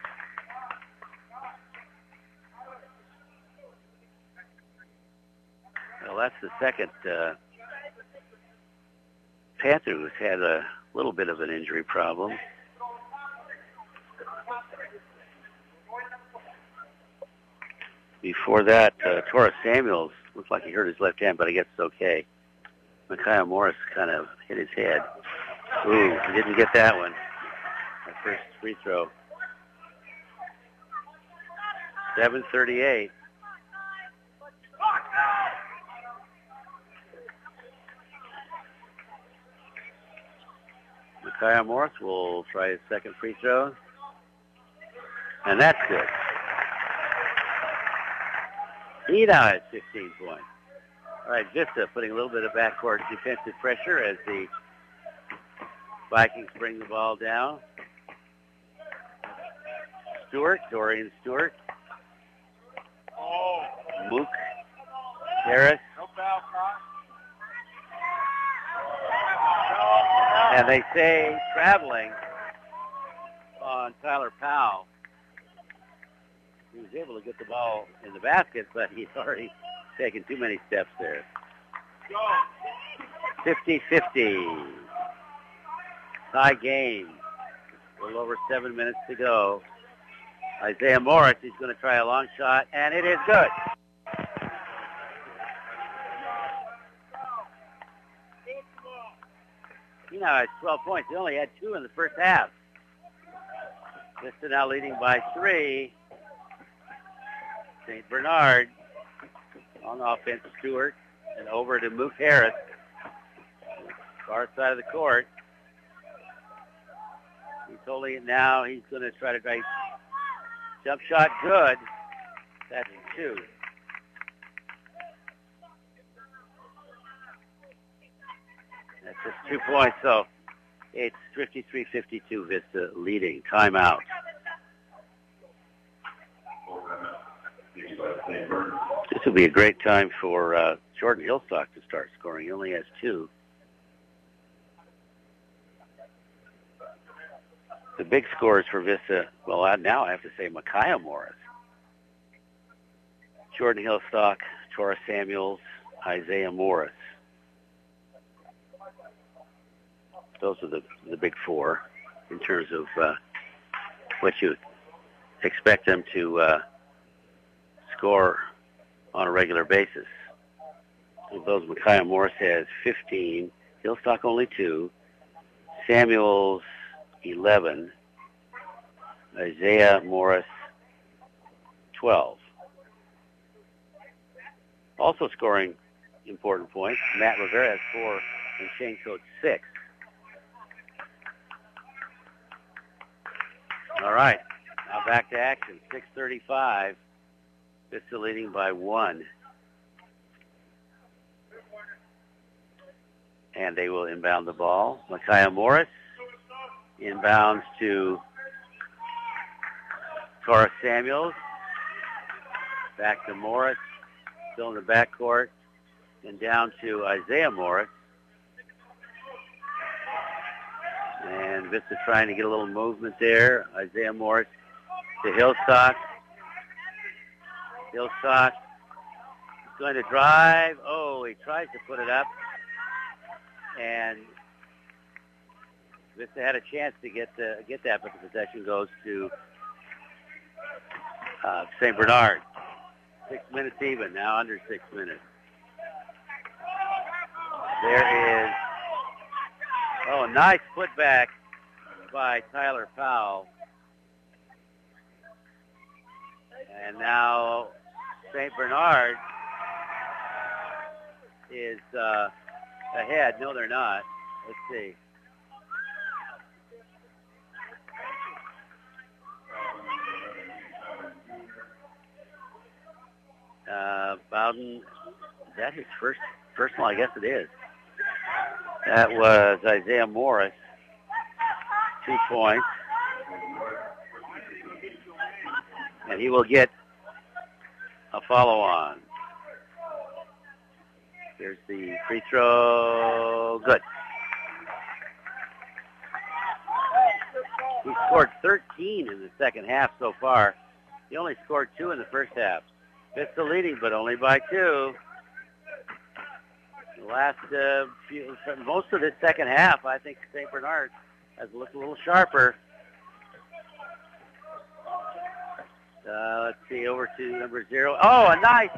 Well, that's the second Panther who's had a little bit of an injury problem. Before that, Torres Samuels looked like he hurt his left hand, but I guess it's okay. Micaiah Morris kind of hit his head. Ooh, he didn't get that one. The first free throw. 7:38. Micaiah Morris will try his second free throw. And that's good. He now has 15 points. All right, Vista putting a little bit of backcourt defensive pressure as the Vikings bring the ball down. Dorian Stewart. Oh. Mook. Harris. No foul, And they say traveling on Tyler Powell. He was able to get the ball in the basket, but he's already taken too many steps there. 50-50. Tie game. A little over 7 minutes to go. Isaiah Morris, he's going to try a long shot, and it is good. He now has 12 points. He only had 2 in the first half. Vista now leading by 3. St. Bernard on offense, Stewart, and over to Mook Harris. Far side of the court. He's holding it now. He's going to try to drive. Jump shot good. That's 2. That's just 2 points, so it's 53-52 Vista leading. Timeout. This will be a great time for Jordan Hillstock to start scoring. He only has 2. The big scores for Vista, well, now I have to say Micaiah Morris. Jordan Hillstock, Torres Samuels, Isaiah Morris. Those are the big 4 in terms of what you expect them to score on a regular basis. Of those, Micaiah Morris has 15. Hillstock only 2. Samuels 11. Isaiah Morris 12. Also scoring important points, Matt Rivera has 4 and Shane Coates 6. All right, now back to action. 6:35. Vista leading by 1. And they will inbound the ball. Micaiah Morris inbounds to Cora Samuels. Back to Morris, still in the backcourt, and down to Isaiah Morris. And Vista trying to get a little movement there. Isaiah Morris to Hillstock. Hillstock is going to drive. Oh, he tries to put it up. And Vista had a chance to get that, but the possession goes to St. Bernard. 6 minutes even, now under 6 minutes. There is, a nice putback by Tyler Powell. And now St. Bernard is ahead. No, they're not. Let's see. Bowden, is that his first personal? I guess it is. That was Isaiah Morris. 2 points. And he will get a follow-on. Here's the free throw. Good. He scored 13 in the second half so far. He only scored 2 in the first half. Vista leading, but only by 2. The last most of this second half, I think St. Bernard has looked a little sharper. Let's see, over to number 0. Oh, a nice.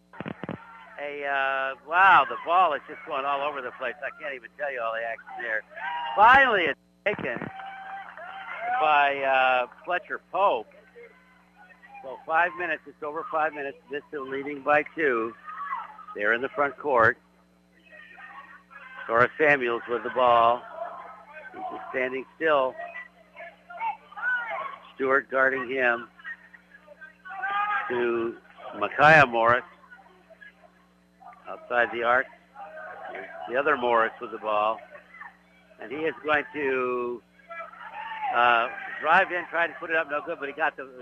Wow, the ball is just going all over the place. I can't even tell you all the action there. Finally, it's taken by Fletcher Pope. So 5 minutes, it's over 5 minutes. Vista leading by 2. They're in the front court. Cora Samuels with the ball. He's just standing still. Stewart guarding him. To Micaiah Morris. Outside the arc. Here's the other Morris with the ball. And he is going to drive in, try to put it up. No good, but he got the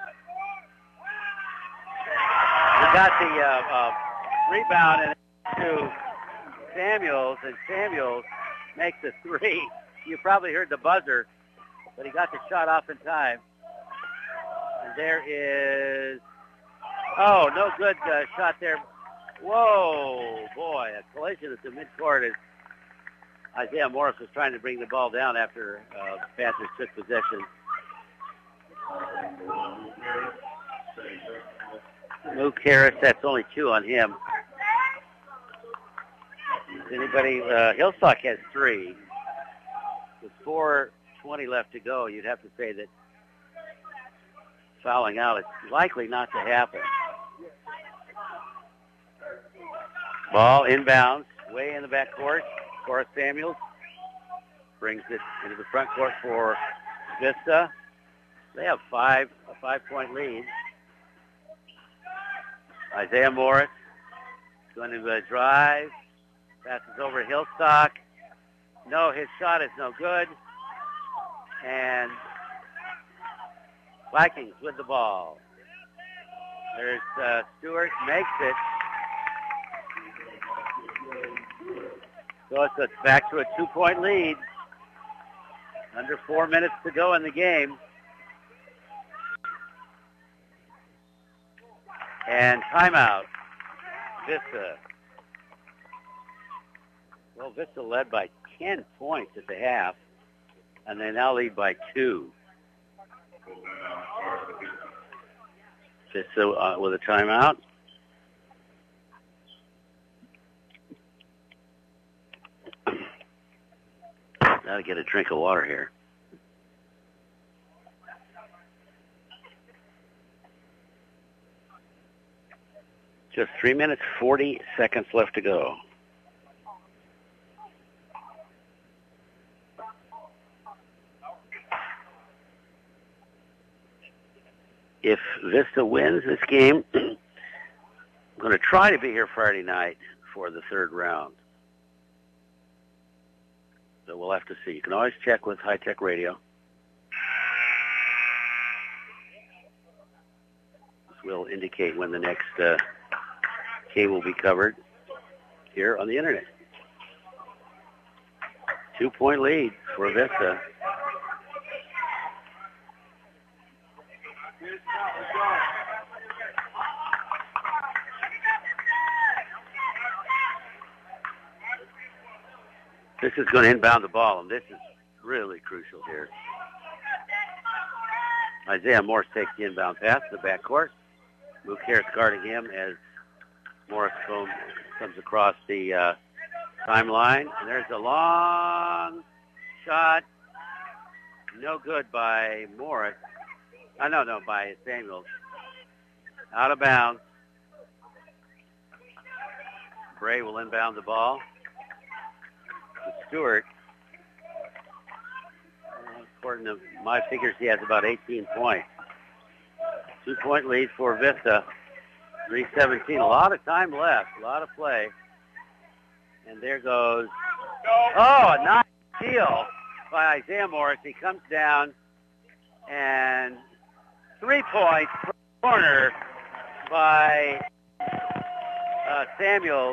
rebound and to Samuels, and Samuels makes a 3. You probably heard the buzzer, but he got the shot off in time. And there is, no good shot there. Whoa, boy, a collision at the midcourt as Isaiah Morris was trying to bring the ball down after Panthers took possession. Luke Harris, that's only 2 on him. Anybody, Hillstock has 3. With 4:20 left to go, you'd have to say that fouling out is likely not to happen. Ball inbounds, way in the backcourt. Cora Samuels brings it into the front court for Vista. They have a 5-point lead. Isaiah Morris is going to drive. Passes over Hillstock. No, his shot is no good. And Vikings with the ball. There's Stewart, makes it. So it's back to a 2-point lead. Under 4 minutes to go in the game. And timeout. Vista. Well, Vista led by 10 points at the half, and they now lead by 2. Vista with a timeout. Gotta get a drink of water here. Just 3 minutes, 40 seconds left to go. If Vista wins this game, I'm going to try to be here Friday night for the third round. we'll have to see. You can always check with High Tech Radio. This will indicate when the next game will be covered here on the Internet. 2-point lead for Vista. This is going to inbound the ball, and this is really crucial here. Isaiah Morris takes the inbound pass to the backcourt. Luke Harris guarding him as Morris comes across the timeline. And there's a long shot. No good by Morris. No, by Samuels. Out of bounds. Bray will inbound the ball to Stewart. According to my figures, he has about 18 points. 2-point lead for Vista. 3:17. A lot of time left. A lot of play. And there goes. Oh, a nice steal by Isaiah Morris. He comes down and 3 points from the corner by Samuels.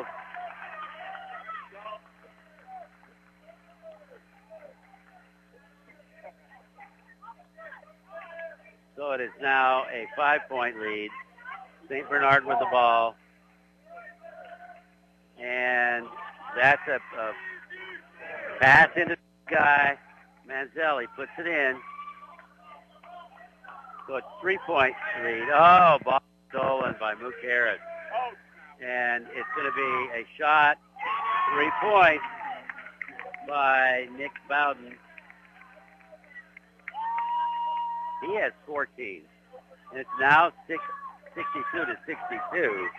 So it is now a 5-point lead. St. Bernard with the ball. And that's a pass into the guy. Manzelli puts it in. So it's 3-point lead. Oh, ball stolen by Mook Harris. And it's going to be a shot. 3 points by Nick Bowden. He has 14. And it's now 62 to 62.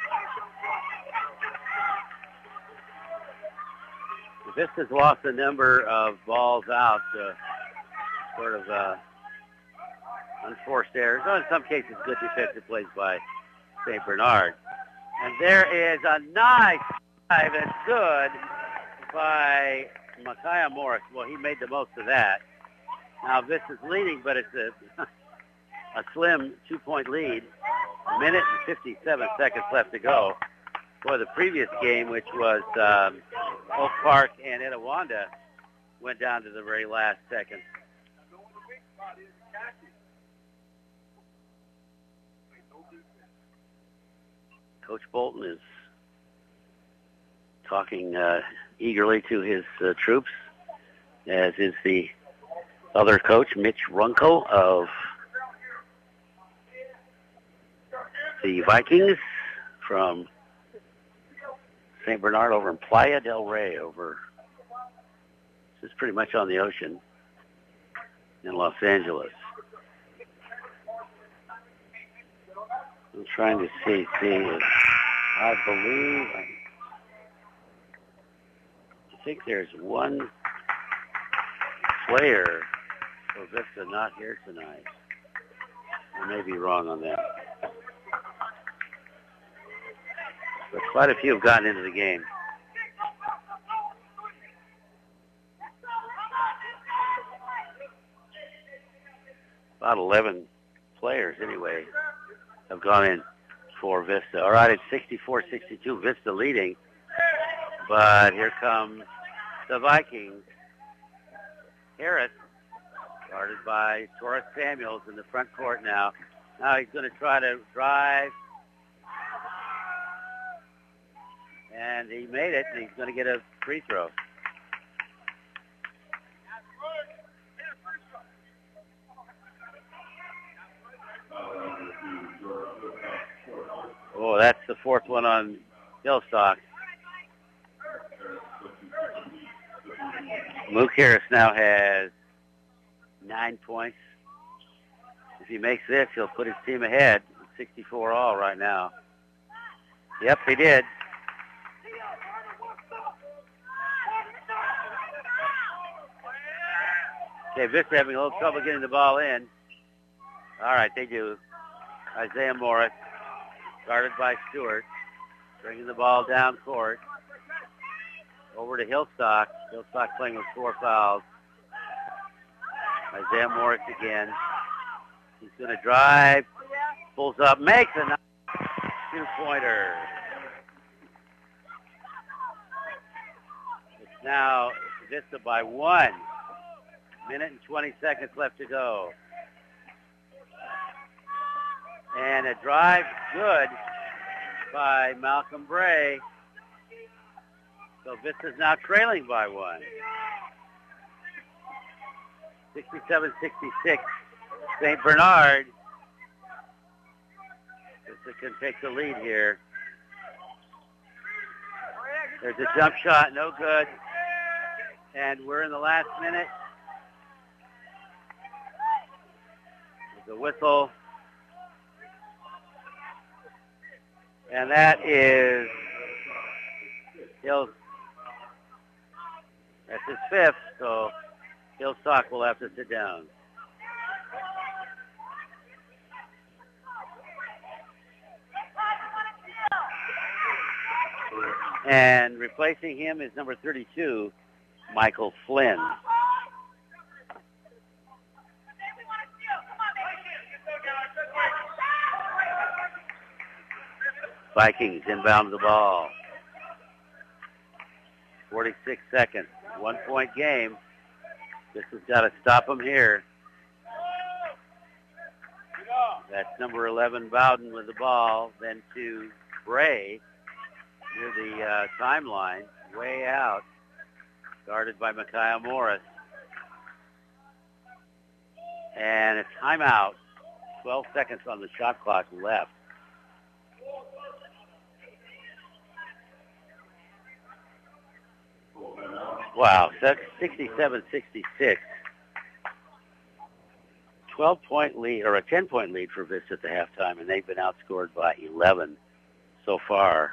Vista's lost a number of balls out, sort of unforced errors. In some cases, good defensive plays by St. Bernard. And there is a nice drive that's good by Micaiah Morris. Well, he made the most of that. Now, Vista's leading, but it's a slim 2-point lead. A minute and 57 seconds left to go. For the previous game, which was Oak Park and Etiwanda, went down to the very last second. Coach Bolton is talking eagerly to his troops, as is the other coach, Mitch Runco of the Vikings from St. Bernard over in Playa del Rey this is pretty much on the ocean in Los Angeles. I'm trying to see if I think there's one player for Vista not here tonight. I may be wrong on that. But quite a few have gotten into the game. About 11 players, anyway, have gone in for Vista. All right, it's 64-62, Vista leading. But here comes the Vikings. Harris, guarded by Torres Samuels in the front court now. Now he's going to try to drive. And he made it, and he's going to get a free throw. Oh, that's the fourth one on Hillstock. Mook Harris now has 9 points. If he makes this, he'll put his team ahead. 64 all right now. Yep, he did. Okay, Vista having a little trouble getting the ball in. All right, they do. Isaiah Morris, guarded by Stewart, bringing the ball down court. over to Hillstock. Hillstock playing with 4 fouls. Isaiah Morris again. He's going to drive, pulls up, makes a nice 2-pointer. It's now Vista by 1. Minute and 20 seconds left to go. And a drive good by Malcolm Bray. So Vista's now trailing by 1. 67-66. St. Bernard. Vista can take the lead here. There's a jump shot, no good. And we're in the last minute. There's a whistle. And that is Hills. That's his 5th, so Hillstock will have to sit down. And replacing him is number 32, Michael Flynn. Vikings inbound the ball. 46 seconds. 1-point game. This has got to stop them here. That's number 11, Bowden with the ball. Then to Bray near the timeline, way out. Guarded by Micaiah Morris. And a timeout. 12 seconds on the shot clock left. Wow, 67-66. 12-point lead, or a 10-point lead for Vista at the halftime, and they've been outscored by 11 so far.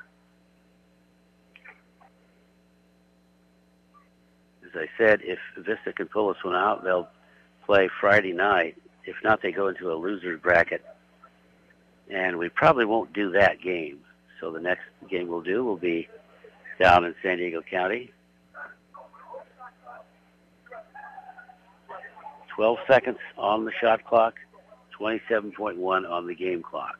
As I said, if Vista can pull this one out, they'll play Friday night. If not, they go into a loser's bracket. And we probably won't do that game. So the next game we'll do will be down in San Diego County. 12 seconds on the shot clock, 27.1 on the game clock.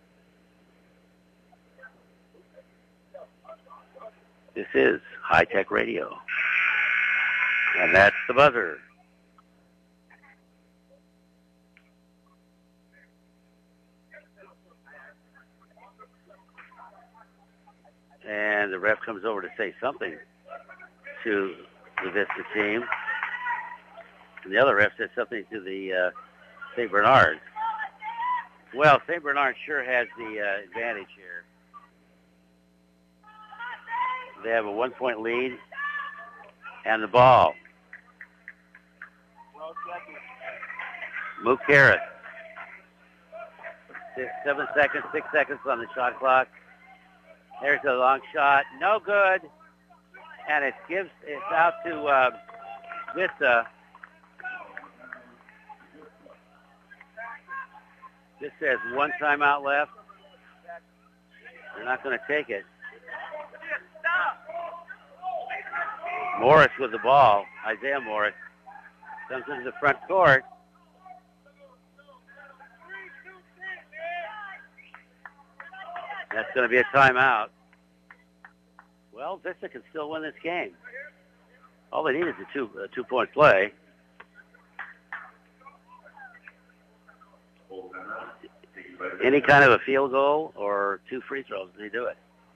This is High Tech Radio. And that's the buzzer. And the ref comes over to say something to the Vista team. And the other ref said something to the St. Bernard. Well, St. Bernard sure has the advantage here. They have a 1-point lead and the ball. Mook Harris. 7 seconds, 6 seconds on the shot clock. There's a long shot. No good. And it's out to Vista. This says 1 timeout left. They're not going to take it. Morris with the ball. Isaiah Morris comes into the front court. That's going to be a timeout. Well, Vista can still win this game. All they need is a two-point play. Any kind of a field goal or 2 free throws, they do it.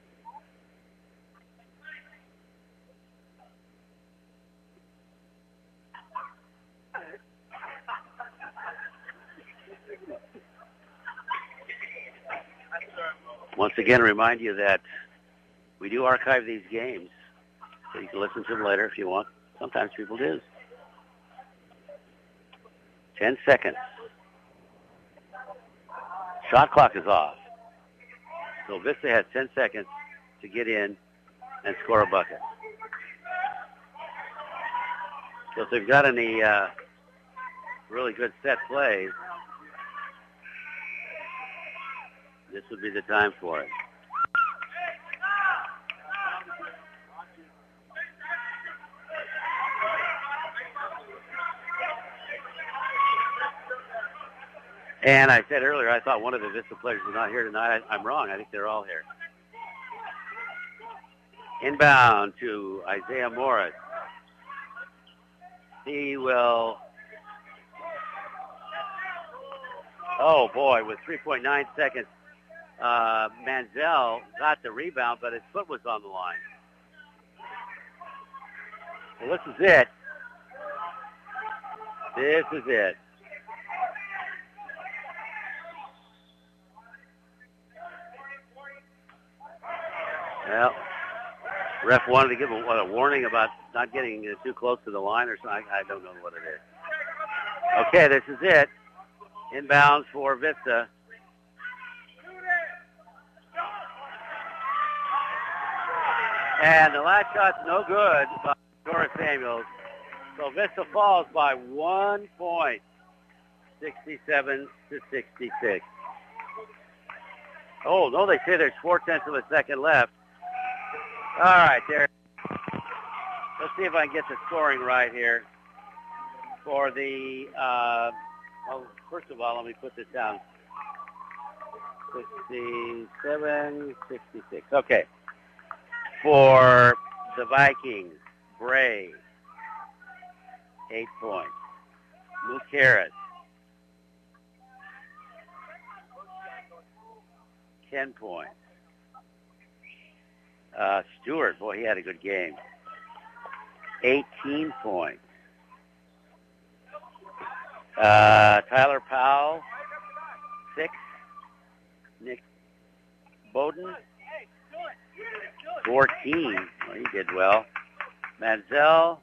Once again, remind you that we do archive these games, so you can listen to them later if you want. Sometimes people do. 10 seconds. Shot clock is off. So Vista has 10 seconds to get in and score a bucket. So if they've got any really good set plays, this would be the time for it. And I said earlier, I thought one of the Vista players was not here tonight. I'm wrong. I think they're all here. Inbound to Isaiah Morris. He will, oh boy, with 3.9 seconds, Manziel got the rebound, but his foot was on the line. Well, this is it. This is it. Well, ref wanted to give a warning about not getting too close to the line or something. I don't know what it is. Okay, this is it. Inbounds for Vista. And the last shot's no good by Dora Samuels. So Vista falls by 1 point, 67-66. Oh, no, they say there's 0.4 of a second left. All right, there. Let's see if I can get the scoring right here. For the, well, first of all, let me put this down. 67, 66. Okay. For the Vikings, Bray, 8 points. Mukeris, 10 points. Stewart, boy, he had a good game. 18 points. Tyler Powell, 6. Nick Bowden, 14. Well, he did well. Manziel,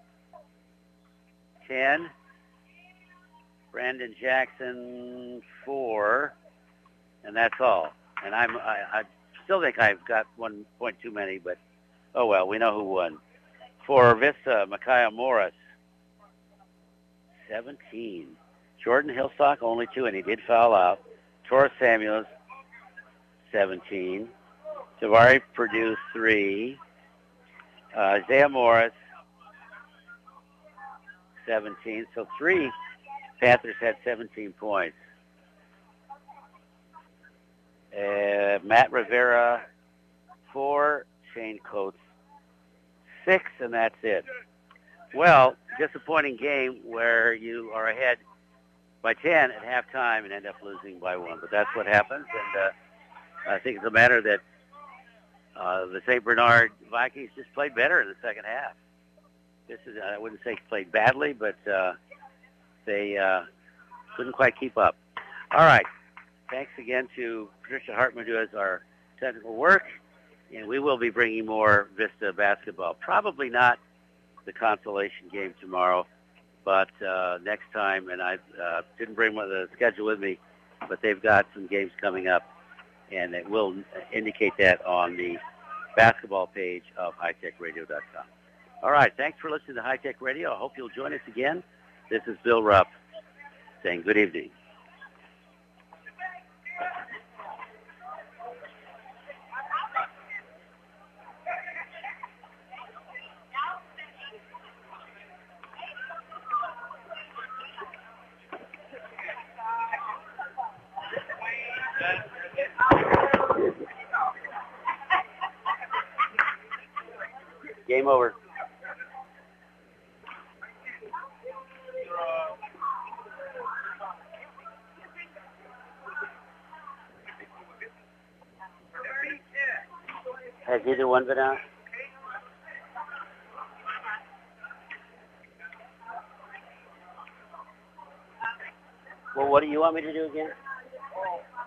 10. Brandon Jackson, 4. And that's all. And I still think I've got 1 point too many, but oh well, we know who won. For Vista, Micaiah Morris, 17. Jordan Hillstock, only 2, and he did foul out. Torres Samuels, 17. Javari Purdue, 3. Isaiah Morris, 17. So 3 Panthers had 17 points. Matt Rivera, 4. Shane Coates, 6, and that's it. Well, disappointing game where you are ahead by 10 at halftime and end up losing by 1. But that's what happens, and I think it's a matter that the St. Bernard Vikings just played better in the second half. This is, I wouldn't say played badly, but they couldn't quite keep up. All right. Thanks again to Patricia Hartman, who does our technical work, and we will be bringing more Vista basketball. Probably not the consolation game tomorrow, but next time, and I didn't bring the schedule with me, but they've got some games coming up, and it will indicate that on the basketball page of hightechradio.com. All right, thanks for listening to High Tech Radio. I hope you'll join us again. This is Bill Rupp saying good evening. Game over. Has either one been out? Well, what do you want me to do again?